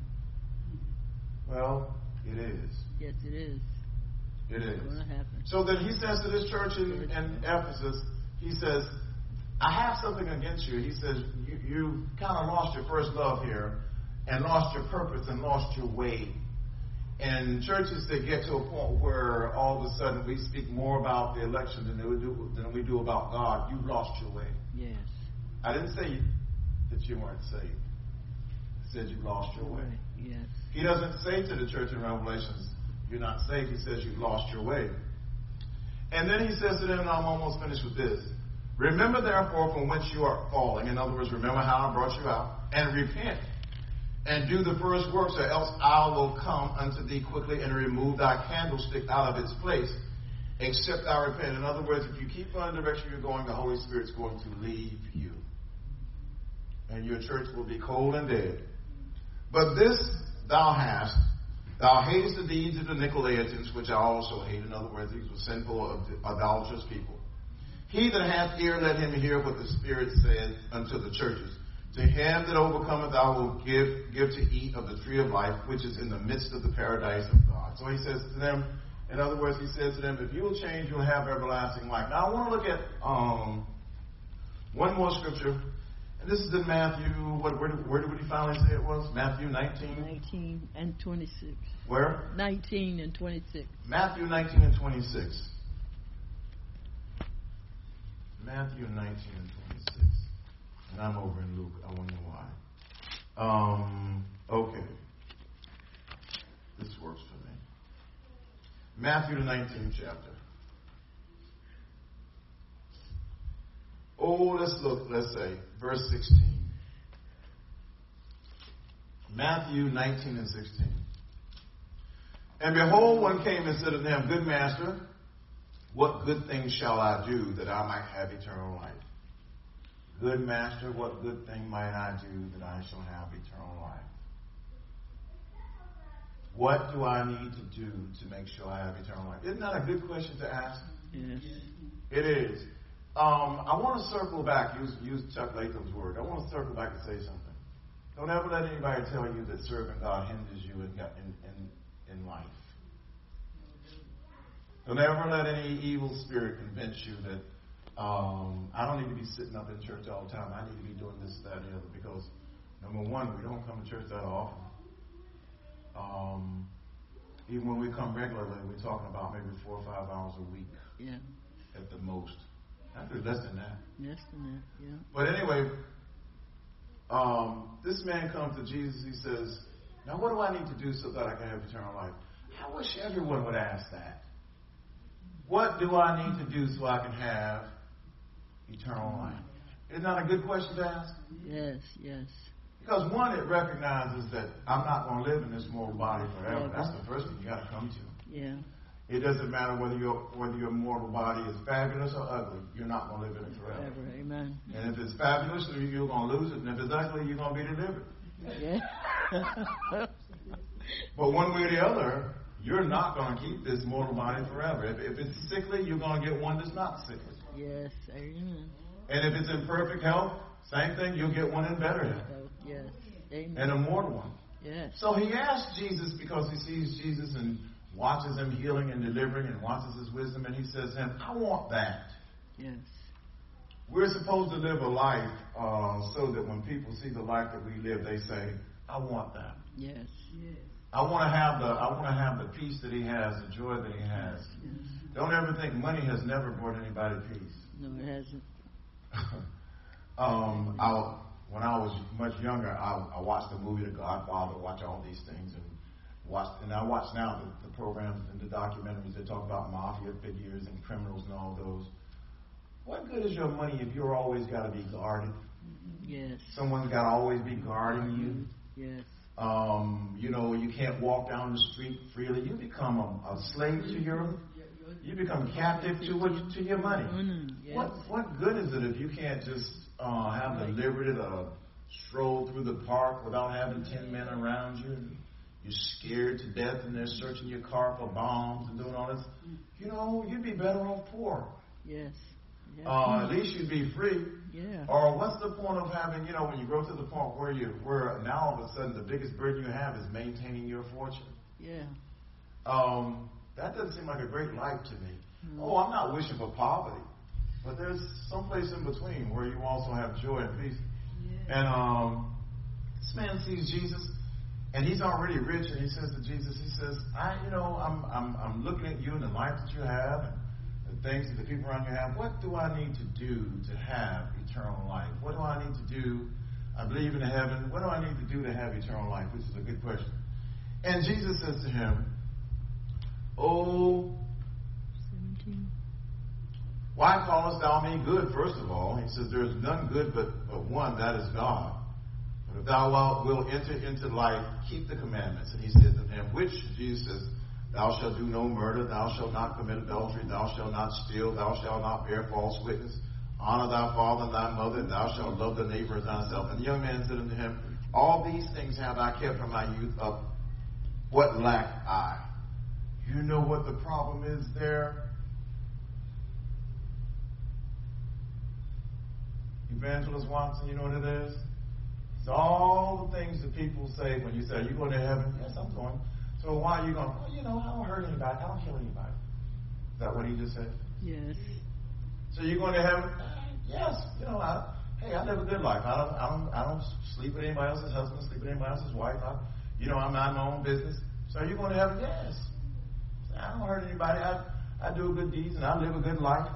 Well, it is. Yes, it is. It is. It's going to happen. So then he says to this church in, in Ephesus, he says, I have something against you. He says, you, you kind of lost your first love here and lost your purpose and lost your way. in churches that get to a point where all of a sudden we speak more about the election than we do, than we do about God, you've lost your way. Yes. I didn't say that you weren't saved. I said you lost your way. Yes. He doesn't say to the church in Revelations, you're not saved. He says you've lost your way. And then he says to them, and I'm almost finished with this, remember therefore from whence you are falling. In other words, remember how I brought you out, and repent, and do the first works, or else I will come unto thee quickly and remove thy candlestick out of its place, except thou repent. In other words, if you keep on the direction you're going, the Holy Spirit's going to leave you. And your church will be cold and dead. But this thou hast, thou hatest the deeds of the Nicolaitans, which I also hate. In other words, these were sinful, idolatrous people. He that hath ear, let him hear what the Spirit saith unto the churches. To him that overcometh, I will give, give to eat of the tree of life, which is in the midst of the paradise of God. So he says to them, in other words, he says to them, if you will change, you'll have everlasting life. Now I want to look at um, one more scripture. And this is in Matthew, what, where, where did he finally say it was? Matthew nineteen? nineteen and twenty-six. Where? nineteen and twenty-six. Matthew nineteen and twenty-six. Matthew nineteen and twenty-six. And I'm over in Luke. I wonder why. Um, okay. This works for me. Matthew the nineteenth chapter. Oh, let's look, let's say, verse sixteen. Matthew nineteen and sixteen. And behold, one came and said unto him, Good master, what good thing shall I do that I might have eternal life? Good master, what good thing might I do that I shall have eternal life? What do I need to do to make sure I have eternal life? Isn't that a good question to ask? Yes. It is. Um, I want to circle back, use, use Chuck Latham's word. I want to circle back and say something. Don't ever let anybody tell you that serving God hinders you in, in, in, in life. Don't ever let any evil spirit convince you that um, I don't need to be sitting up in church all the time. I need to be doing this, that, and the other. Because, number one, we don't come to church that often. Um, even when we come regularly, we're talking about maybe four or five hours a week. Yeah. At the most. Actually, less than that. Less than that, yeah. But anyway, um, this man comes to Jesus. He says, now what do I need to do so that I can have eternal life? I wish everyone would ask that. What do I need to do so I can have eternal life? Isn't that a good question to ask? Yes, yes. Because one, it recognizes that I'm not going to live in this mortal body forever. Yeah. That's the first thing you got to come to. Yeah. It doesn't matter whether your whether your mortal body is fabulous or ugly. You're not going to live in it forever. Forever, amen. And if it's fabulous, you're going to lose it. And if it's ugly, you're going to be delivered. Yeah. But one way or the other, you're not going to keep this mortal body forever. If, if it's sickly, you're going to get one that's not sickly. Yes, amen. And if it's in perfect health, same thing, you'll get one in better health. Oh, yes, amen. And a mortal one. Yes. So he asked Jesus because he sees Jesus and watches him healing and delivering and watches his wisdom, and he says to him, I want that. Yes. We're supposed to live a life uh, so that when people see the life that we live, they say, I want that. Yes. Yes. I want to have the I want to have the peace that he has, the joy that he has. Yes. Don't ever think money has never brought anybody peace. No, it hasn't. um, I, when I was much younger, I, I watched the movie The Godfather, watch all these things, and watched, and I watch now the, the programs and the documentaries that talk about mafia figures and criminals and all those. What good is your money if you're always got to be guarded? Yes. Someone's got to always be guarding you. Yes. Um, you know, you can't walk down the street freely. You become a, a slave to your, you become captive to what, to your money. Mm-hmm. Yes. What what good is it if you can't just uh, have the liberty to stroll through the park without having ten men around you? And you're scared to death, and they're searching your car for bombs and doing all this. You know, you'd be better off poor. Yes. Yes. Uh, at least you'd be free. Yeah. Or what's the point of having, you know, when you grow to the point where you, where now all of a sudden the biggest burden you have is maintaining your fortune? Yeah. Um, that doesn't seem like a great life to me. Mm-hmm. Oh, I'm not wishing for poverty, but there's some place in between where you also have joy and peace. Yeah. And um, this man sees Jesus, And he's already rich, and he says to Jesus, he says, I, you know, I'm, I'm, I'm looking at you and the life that you have and the things that the people around you have. What do I need to do to have eternal life? What do I need to do? I believe in heaven. What do I need to do to have eternal life? Which is a good question. And Jesus says to him, oh, seventeen. Why callest thou me good? First of all, he says, there is none good but, but one, that is God. But if thou wilt, wilt enter into life, keep the commandments. And he said to him, which? Jesus says, thou shalt do no murder, thou shalt not commit adultery, thou shalt not steal, thou shalt not bear false witness, honor thy father and thy mother, and thou shalt love the neighbor as thyself. And the young man said unto him, all these things have I kept from my youth up. What lack I? You know what the problem is there? Evangelist Watson, you know what it is? It's all the things that people say when you say, are you going to heaven? Yes, I'm going. So why are you going? Well, you know, I don't hurt anybody. I don't kill anybody. Is that what he just said? Yes. So you're going to heaven? Yes. You know, I, hey, I live a good life. I don't, I don't, I don't sleep with anybody else's husband, sleep with anybody else's wife. I, you know, I'm not my own business. So are you going to heaven? Yes. I don't hurt anybody. I, I do good deeds and I live a good life.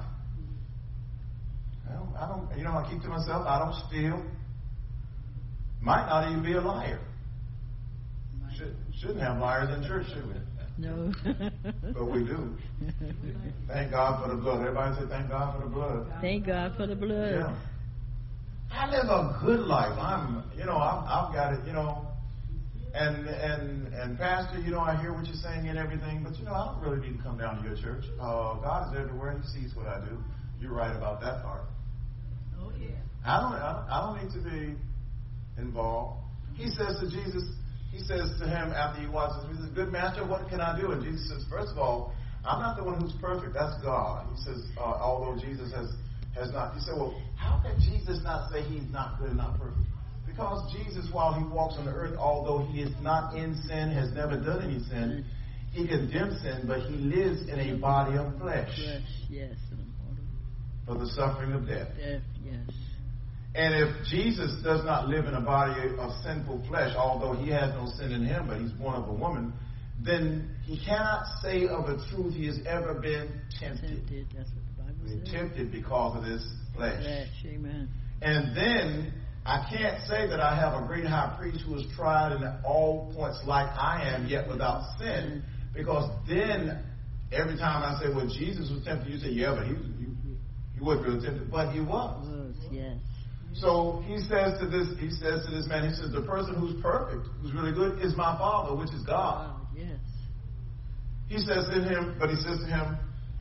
I don't, I don't, you know, I keep to myself. I don't steal. Might not even be a liar. Should, shouldn't have liars in church, should we? No. But we do. Thank God for the blood. Everybody say, thank God for the blood. Thank God for the blood. Yeah. I live a good life. I'm, you know, I've, I've got it, you know. And, and, and Pastor, you know, I hear what you're saying and everything, but, you know, I don't really need to come down to your church. Uh, God is everywhere. He sees what I do. You're right about that part. Oh, yeah. I don't, I don't, I don't need to be involved. He says to Jesus, he says to him after he watches, he says, good master, what can I do? And Jesus says, first of all, I'm not the one who's perfect. That's God. He says, uh, although Jesus has, has not. He said, well, how can Jesus not say he's not good and not perfect? Because Jesus, while he walks on the earth, although he is not in sin, has never done any sin, he condemns sin, but he lives in a body of flesh. Flesh, yes. For the suffering of death. Death, yes. And if Jesus does not live in a body of sinful flesh, although he has no sin in him, but he's born of a woman, then he cannot say of a truth he has ever been tempted. Tempted, that's what the Bible says. Tempted because of this flesh. Flesh, amen. And then I can't say that I have a great high priest who is tried in all points like I am, yet without sin, because then every time I say, well, Jesus was tempted, you say, yeah, but he, he, he wasn't really tempted, but he was. Was, yes. So he says to this, he says to this man, he says, the person who's perfect, who's really good, is my Father, which is God. God, yes. He says to him, but he says to him,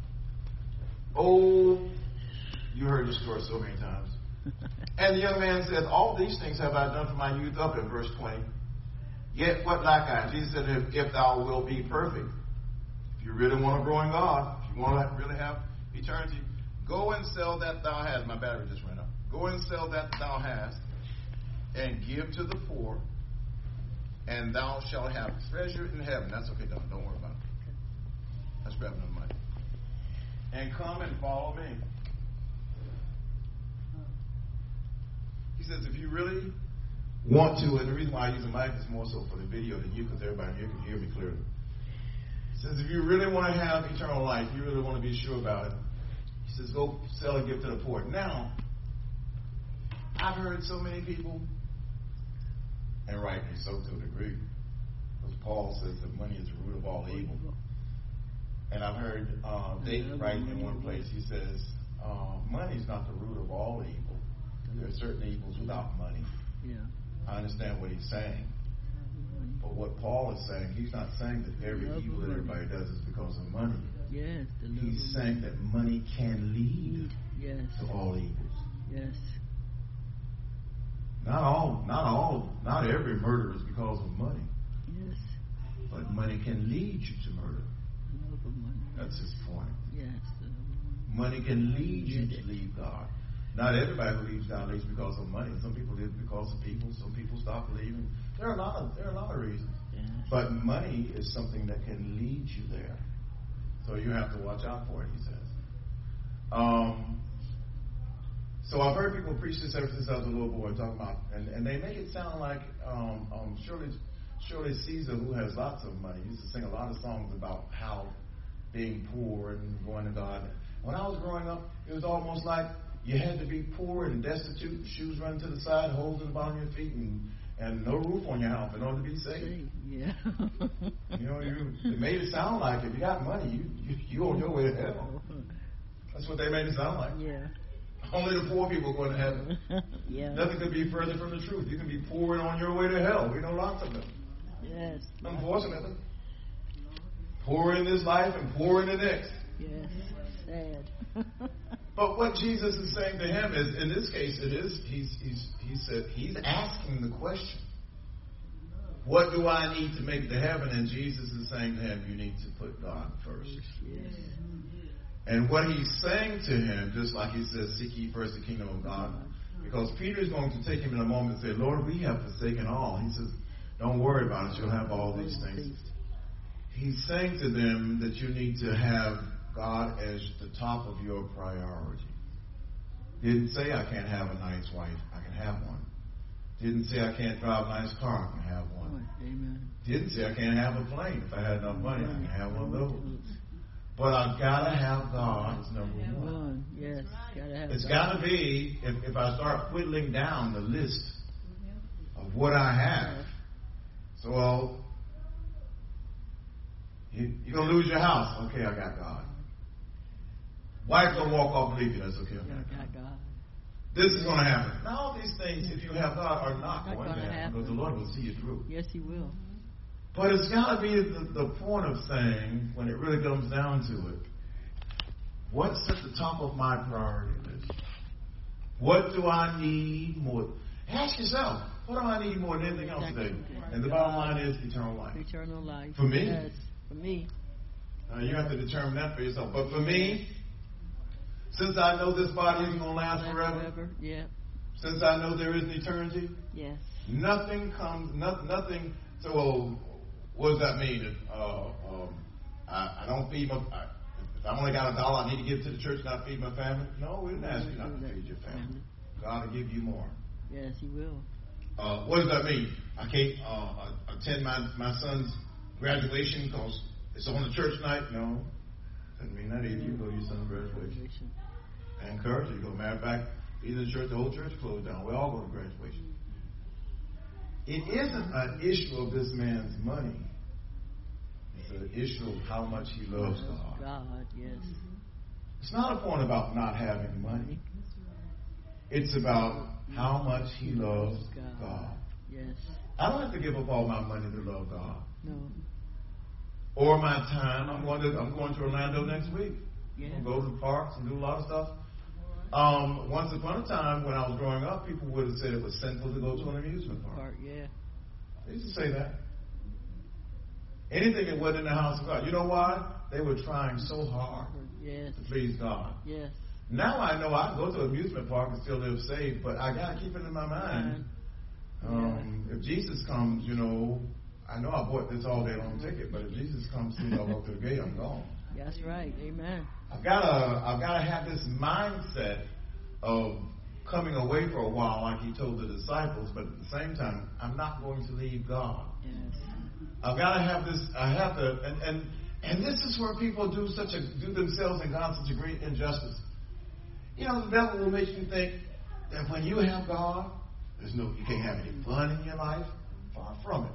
oh, you heard this story so many times. And the young man said, all these things have I done from my youth up in verse twenty. Yet what lack I? Jesus said, if, if thou wilt be perfect, if you really want to grow in God, if you want to really have eternity, go and sell that thou hast. My battery just ran out. Go and sell that thou hast, and give to the poor, and thou shalt have treasure in heaven. That's okay, Don. Don't worry about it. That's grabbing the money. And come and follow me. He says, if you really want to, and the reason why I use the mic is more so for the video than you, because everybody here can hear me clearly. He says, if you really want to have eternal life, you really want to be sure about it, he says, go sell and give to the poor. Now, I've heard so many people, and rightly so to a degree, because Paul says that money is the root of all evil. And I've heard uh, David write in one place, he says, uh, money is not the root of all evil. There are certain evils without money. Yeah. I understand what he's saying. But what Paul is saying, he's not saying that every evil that everybody does is because of money. Yes. The He's saying that money can lead yes. to all evils. Yes. Not all, not all, not every murder is because of money. Yes. But money can lead you to murder. The love of money. That's his point. Yes. The love of money. Money can lead you to leave God. Not everybody who leaves God leaves because of money. Some people live because of people. Some people stop believing. There are a lot of there are a lot of reasons. Yes. But money is something that can lead you there. So you have to watch out for it, he says. Um, so I've heard people preach this ever since I was a little boy, talking about, and, and they make it sound like um, um, surely, Shirley Caesar, who has lots of money, used to sing a lot of songs about how being poor and going to God. When I was growing up, it was almost like you had to be poor and destitute, shoes running to the side, holes in the bottom of your feet, and, and no roof on your house in order to be saved. Yeah. You know, you, it made it sound like if you got money, you, you, you on your way to hell. That's what they made it sound like. Yeah. Only the poor people going to heaven. Yeah. Nothing could be further from the truth. You can be poor and on your way to hell. We know lots of them. Yes. Unfortunately. Poor in this life and poor in the next. Yes. Sad. But what Jesus is saying to him is, in this case, it is, he's, he's, he said, he's asking the question. What do I need to make it to heaven? And Jesus is saying to him, you need to put God first. Yes. And what he's saying to him, just like he says, seek ye first the kingdom of God. Because Peter is going to take him in a moment and say, Lord, we have forsaken all. He says, don't worry about it. You'll have all these things. He's saying to them that you need to have God as the top of your priority. Didn't say I can't have a nice wife. I can have one. Didn't say I can't drive a nice car. I can have one. Amen. Didn't say I can't have a plane. If I had enough money, I can have one of those. But I've got to have God as number one. Yes, gotta have It's God. got to be, if, if I start whittling down the list of what I have. So, well, you, you're going to lose your house. Okay, I got God. Wife going to walk off and leave you. That's okay. I got God. God. This is going to happen. Now, all these things, if you have God, are not, Not going to gonna happen. happen. Because the Lord will see you through. Yes, He will. But it's got to be the, the point of saying, when it really comes down to it, what's at the top of my priority list? What do I need more? Ask yourself, what do I need more than anything else today? And the bottom line is eternal life. Eternal life. For me? Yes, for me. Uh, you have to determine that for yourself. But for me, since I know this body isn't going to last forever, forever. Yeah. since I know there is an eternity, Yes. nothing comes, no, nothing. So, well, what does that mean? If, uh, um, I, I don't feed my, I, if I've only got a dollar, I need to give to the church, not feed my family? No, we didn't ask you not to feed your family. God will give you more. Yes, He will. Uh, what does that mean? I can't uh, attend my, my son's graduation because it's on a church night? No. Doesn't mean that either. You go to your son's graduation. I encourage you to go. Matter of fact, either the church, the whole church closed down. We all go to graduation. It isn't an issue of this man's money. It's an issue of how much he loves God. God, yes. It's not a point about not having money. It's about how much he loves God. Yes. I don't have to give up all my money to love God. No. Or my time. I'm going to I'm going to Orlando next week. Yeah. I'm going to go to the parks and do a lot of stuff. Um, once upon a time, when I was growing up, people would have said it was sinful to go to an amusement park. Part, yeah. They used to say that. Anything that wasn't in the house of God. You know why? They were trying so hard Yes. to please God. Yes. Now I know I can go to an amusement park and still live safe, but I got to keep it in my mind. Um, if Jesus comes, you know, I know I bought this all day long ticket, but if Jesus comes through, I walk through the gate, I'm gone. That's right. Amen. I've got to, I've got to have this mindset of coming away for a while, like He told the disciples, but at the same time, I'm not going to leave God. Yes. I've got to have this. I have to, and and and this is where people do such a do themselves and God such a great injustice. You know, the devil will make you think that when you have God, there's no, you can't have any fun in your life. Far from it.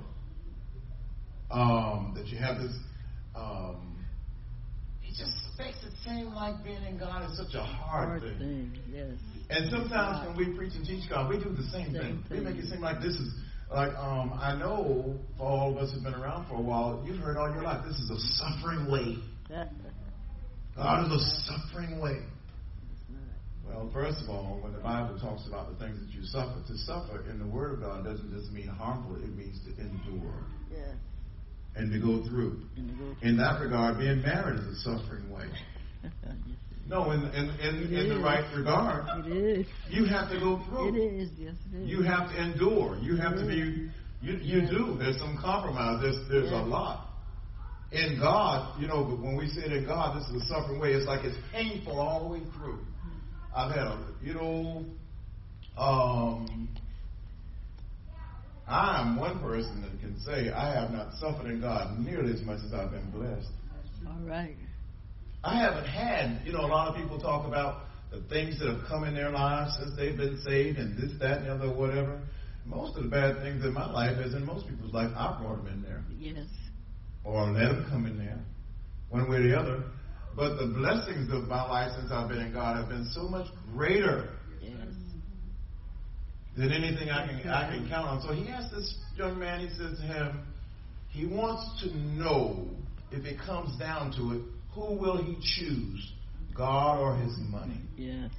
Um, that you have this. Um, he just makes it seem like being in God is such a hard, Hard thing. thing. Yes. And sometimes when we preach and teach God, we do the same, Same thing. thing. We make it seem like this is like um, I know for all of us who've been around for a while, you've heard all your life. This is a suffering way. God is a suffering way. Well, first of all, when the Bible talks about the things that you suffer, to suffer in the Word of God doesn't just mean harmful, it means to endure Yes. and to go through. And to go In that regard, being married is a suffering way. No, in in, in, in the right regard, It is. you have to go through. It is. Yes, it is. You have to endure. You have to be, you you Yes. do. There's some compromise. There's there's Yes. a lot. In God, you know, but when we say it in God, this is a suffering way. It's like it's painful all the way through. I've had a, you know, um, I am one person that can say I have not suffered in God nearly as much as I've been blessed. All right. I haven't had, you know, a lot of people talk about the things that have come in their lives since they've been saved and this, that, and the other, whatever. Most of the bad things in my life, as in most people's life, I brought them in there. Yes. Or let them come in there, one way or the other. But the blessings of my life since I've been in God have been so much greater Yes. than anything I can I can count on. So he asked this young man, he says to him, he wants to know, if it comes down to it, who will he choose, God or his money? Yes.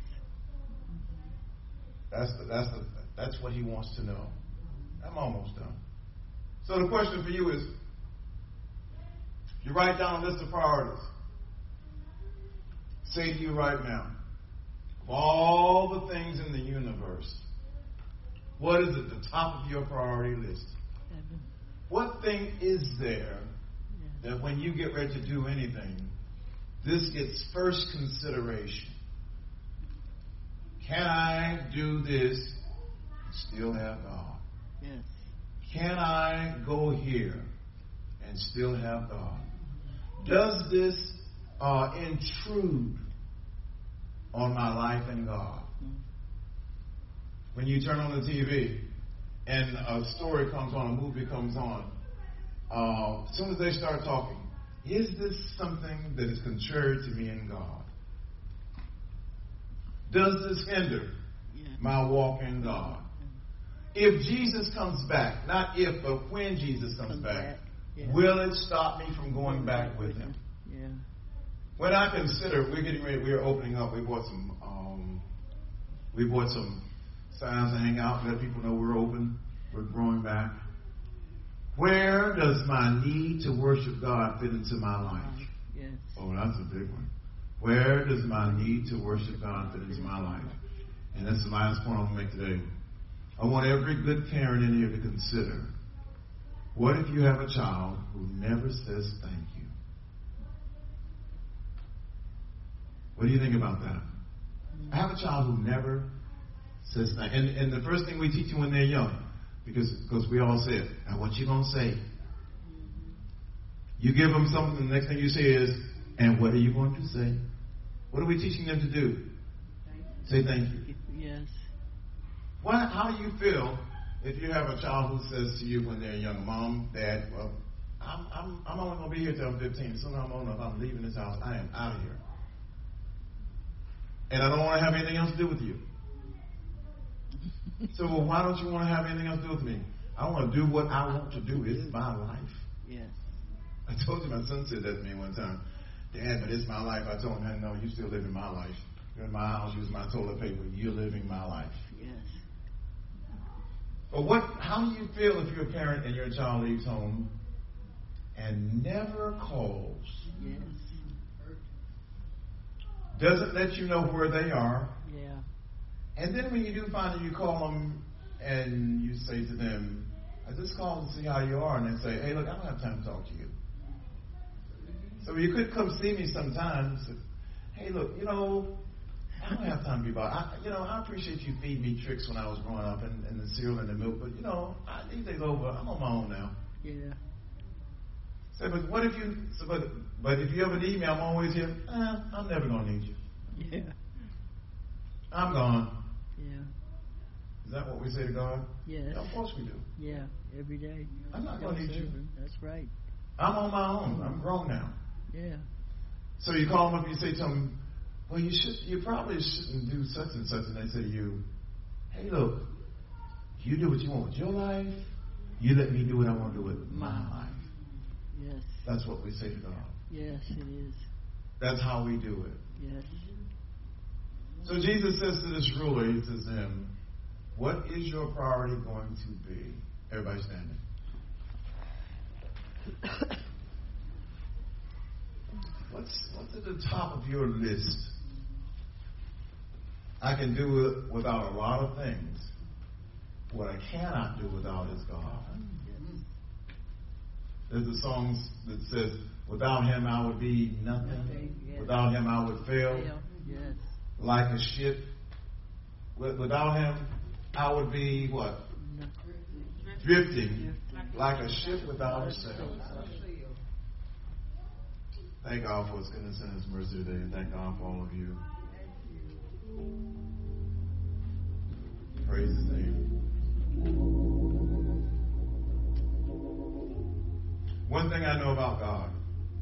That's the, that's the, that's what he wants to know. I'm almost done. So the question for you is, you write down a list of priorities. Say to you right now, of all the things in the universe, what is at the top of your priority list? Heaven. What thing is there Yes. that when you get ready to do anything, this gets first consideration? Can I do this and still have God? Yes. Can I go here and still have God? Does this uh, intrude on my life and God? When you turn on the T V and a story comes on, a movie comes on, uh, as soon as they start talking, is this something that is contrary to me and God? Does this hinder Yes. my walk in God? If Jesus comes back, not if, but when Jesus comes Comes back, back, yeah. will it stop me from going back with him? Yeah. When I consider, we're getting ready, we're opening up, we bought some, um, we bought some signs to hang out, let people know we're open, we're growing back. Where does my need to worship God fit into my life? Yes. Oh, that's a big one. Where does my need to worship God fit into my life? And that's the last point I'm going to make today. I want every good parent in here to consider, what if you have a child who never says thank you? What do you think about that? I have a child who never says thank you. And, and the first thing we teach them when they're young, because because we all say it, now what you going to say? You give them something, the next thing you say is, and what are you going to say? What are we teaching them to do? Say thank you. Yes. What, how do you feel if you have a child who says to you when they're young, Mom, Dad, well, I'm, I'm, I'm only going to be here till I'm fifteen. As soon as I'm old enough, I'm leaving this house. I am out of here. And I don't want to have anything else to do with you. So, well, why don't you want to have anything else to do with me? I want to do what I want to do. It's my life. Yes. I told you, my son said that to me one time. Dad, but it's my life. I told him, no, you still living my life. You're in my house, use my toilet paper. You're living my life. Yes. But what? How do you feel if you're a parent and your child leaves home and never calls? Yes. Doesn't let you know where they are. Yeah. And then when you do find them, you call them and you say to them, I just called to see how you are. And they say, hey, look, I don't have time to talk to you. So you could come see me sometimes. Hey, look, you know, I don't have time to be bothered. I, you know, I appreciate you feeding me tricks when I was growing up and, and the cereal and the milk. But, you know, I, these days over. I'm on my own now. Yeah. Say, but what if you, so but, but if you ever need me, I'm always here. Eh, I'm never going to need you. Yeah. I'm gone. Yeah. Is that what we say to God? Yes. Yeah, of course we do. Yeah. Every day. I'm not going to need you. That's right. I'm on my own. I'm grown now. Yeah. So you call them up and you say to them, well, you should, you probably shouldn't do such and such. And they say to you, hey, look, you do what you want with your life. You let me do what I want to do with my life. Yes. That's what we say to God. Yes, it is. That's how we do it. Yes. So Jesus says to this ruler, he says to him, what is your priority going to be? Everybody standing. What's, what's at the top of your list? I can do it without a lot of things. What I cannot do without is God. There's a song that says, without him I would be nothing. Nothing, yes. Without him I would fail. Fail. Yes. Like a ship. Without him I would be what? drifting like a ship without a sail. Thank God for His goodness and His mercy today. Thank God for all of you. Praise His name. One thing I know about God,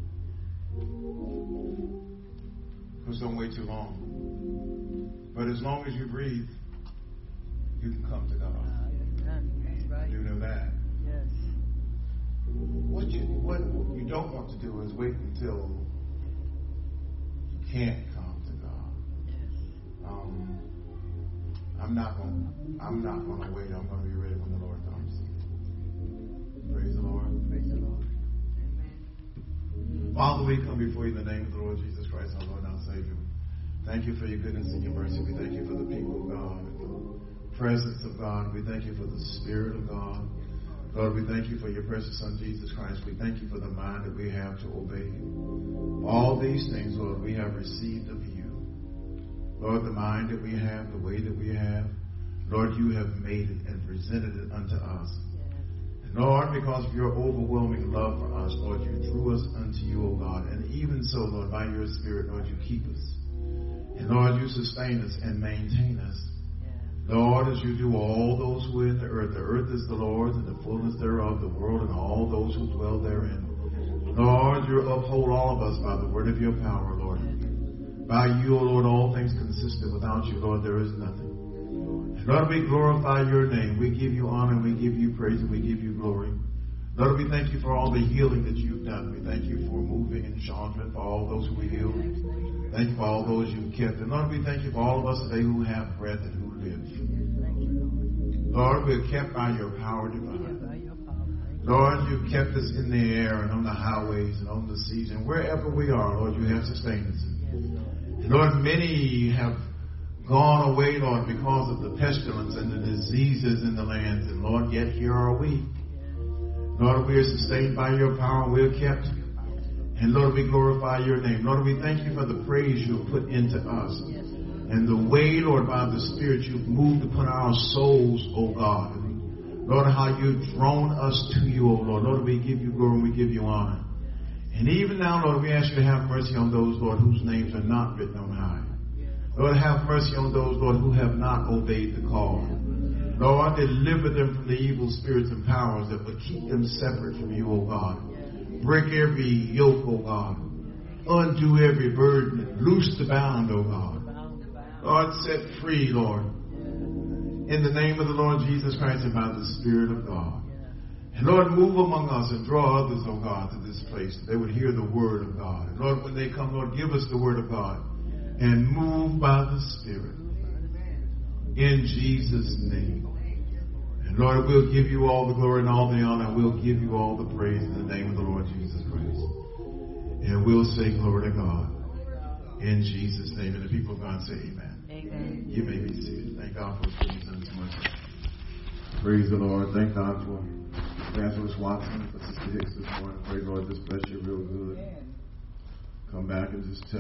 because don't wait too long, but as long as you breathe, you can come to God. That's right. You know that. Yes. What you what you don't want to do is wait until you can't come to God. Yes. Um, I'm not going. I'm not going to wait. I'm going to be ready when the Lord comes. Praise the Lord. Praise the Lord. Father, we come before you in the name of the Lord Jesus Christ, our Lord and our Savior. Thank you for your goodness and your mercy. We thank you for the people of God and for the presence of God. We thank you for the Spirit of God. Lord, we thank you for your precious Son, Jesus Christ. We thank you for the mind that we have to obey you. All these things, Lord, we have received of you. Lord, the mind that we have, the way that we have, Lord, you have made it and presented it unto us. And Lord, because of your overwhelming love for us, Lord, you drew us unto you, O God. And even so, Lord, by your Spirit, Lord, you keep us. And Lord, you sustain us and maintain us. Lord, as you do all those who are in the earth, the earth is the Lord's and the fullness thereof, the world and all those who dwell therein. Lord, you uphold all of us by the word of your power, Lord. By you, O Lord, all things consistent. Without you, Lord, there is nothing. Lord, we glorify your name. We give you honor, we give you praise, and we give you glory. Lord, we thank you for all the healing that you've done. We thank you for moving in Chandra, for all those who were healed. Thank you for all those you've kept. And Lord, we thank you for all of us today who have breath and who live. Lord, we're kept by your power divine. Lord, you've kept us in the air and on the highways and on the seas. And wherever we are, Lord, you have sustained us. And Lord, many have gone away, Lord, because of the pestilence and the diseases in the lands. And Lord, yet here are we. Lord, we are sustained by your power and we're kept. And Lord, we glorify your name. Lord, we thank you for the praise you have put into us. And the way, Lord, by the Spirit you've moved upon our souls, O God. Lord, how you've drawn us to you, O Lord. Lord, we give you glory and we give you honor. And even now, Lord, we ask you to have mercy on those, Lord, whose names are not written on high. Lord, have mercy on those, Lord, who have not obeyed the call. Lord, deliver them from the evil spirits and powers that would keep them separate from you, O God. Break every yoke, O God. Undo every burden. Loose the bound, O God. Lord, set free, Lord. In the name of the Lord Jesus Christ and by the Spirit of God. And Lord, move among us and draw others, O God, to this place. That they would hear the word of God. And Lord, when they come, Lord, give us the word of God. And move by the Spirit. In Jesus' name. And Lord, we'll give you all the glory and all the honor. We'll give you all the praise in the name of the Lord Jesus Christ. And we'll say glory to God. In Jesus' name. And the people of God say amen. Amen. You may be seated. Thank God for His goodness and His mercy. Praise the Lord. Thank God for Evangelist Watson, for Sister Hicks this morning. Pray, Lord, this bless you real good. Come back and just tell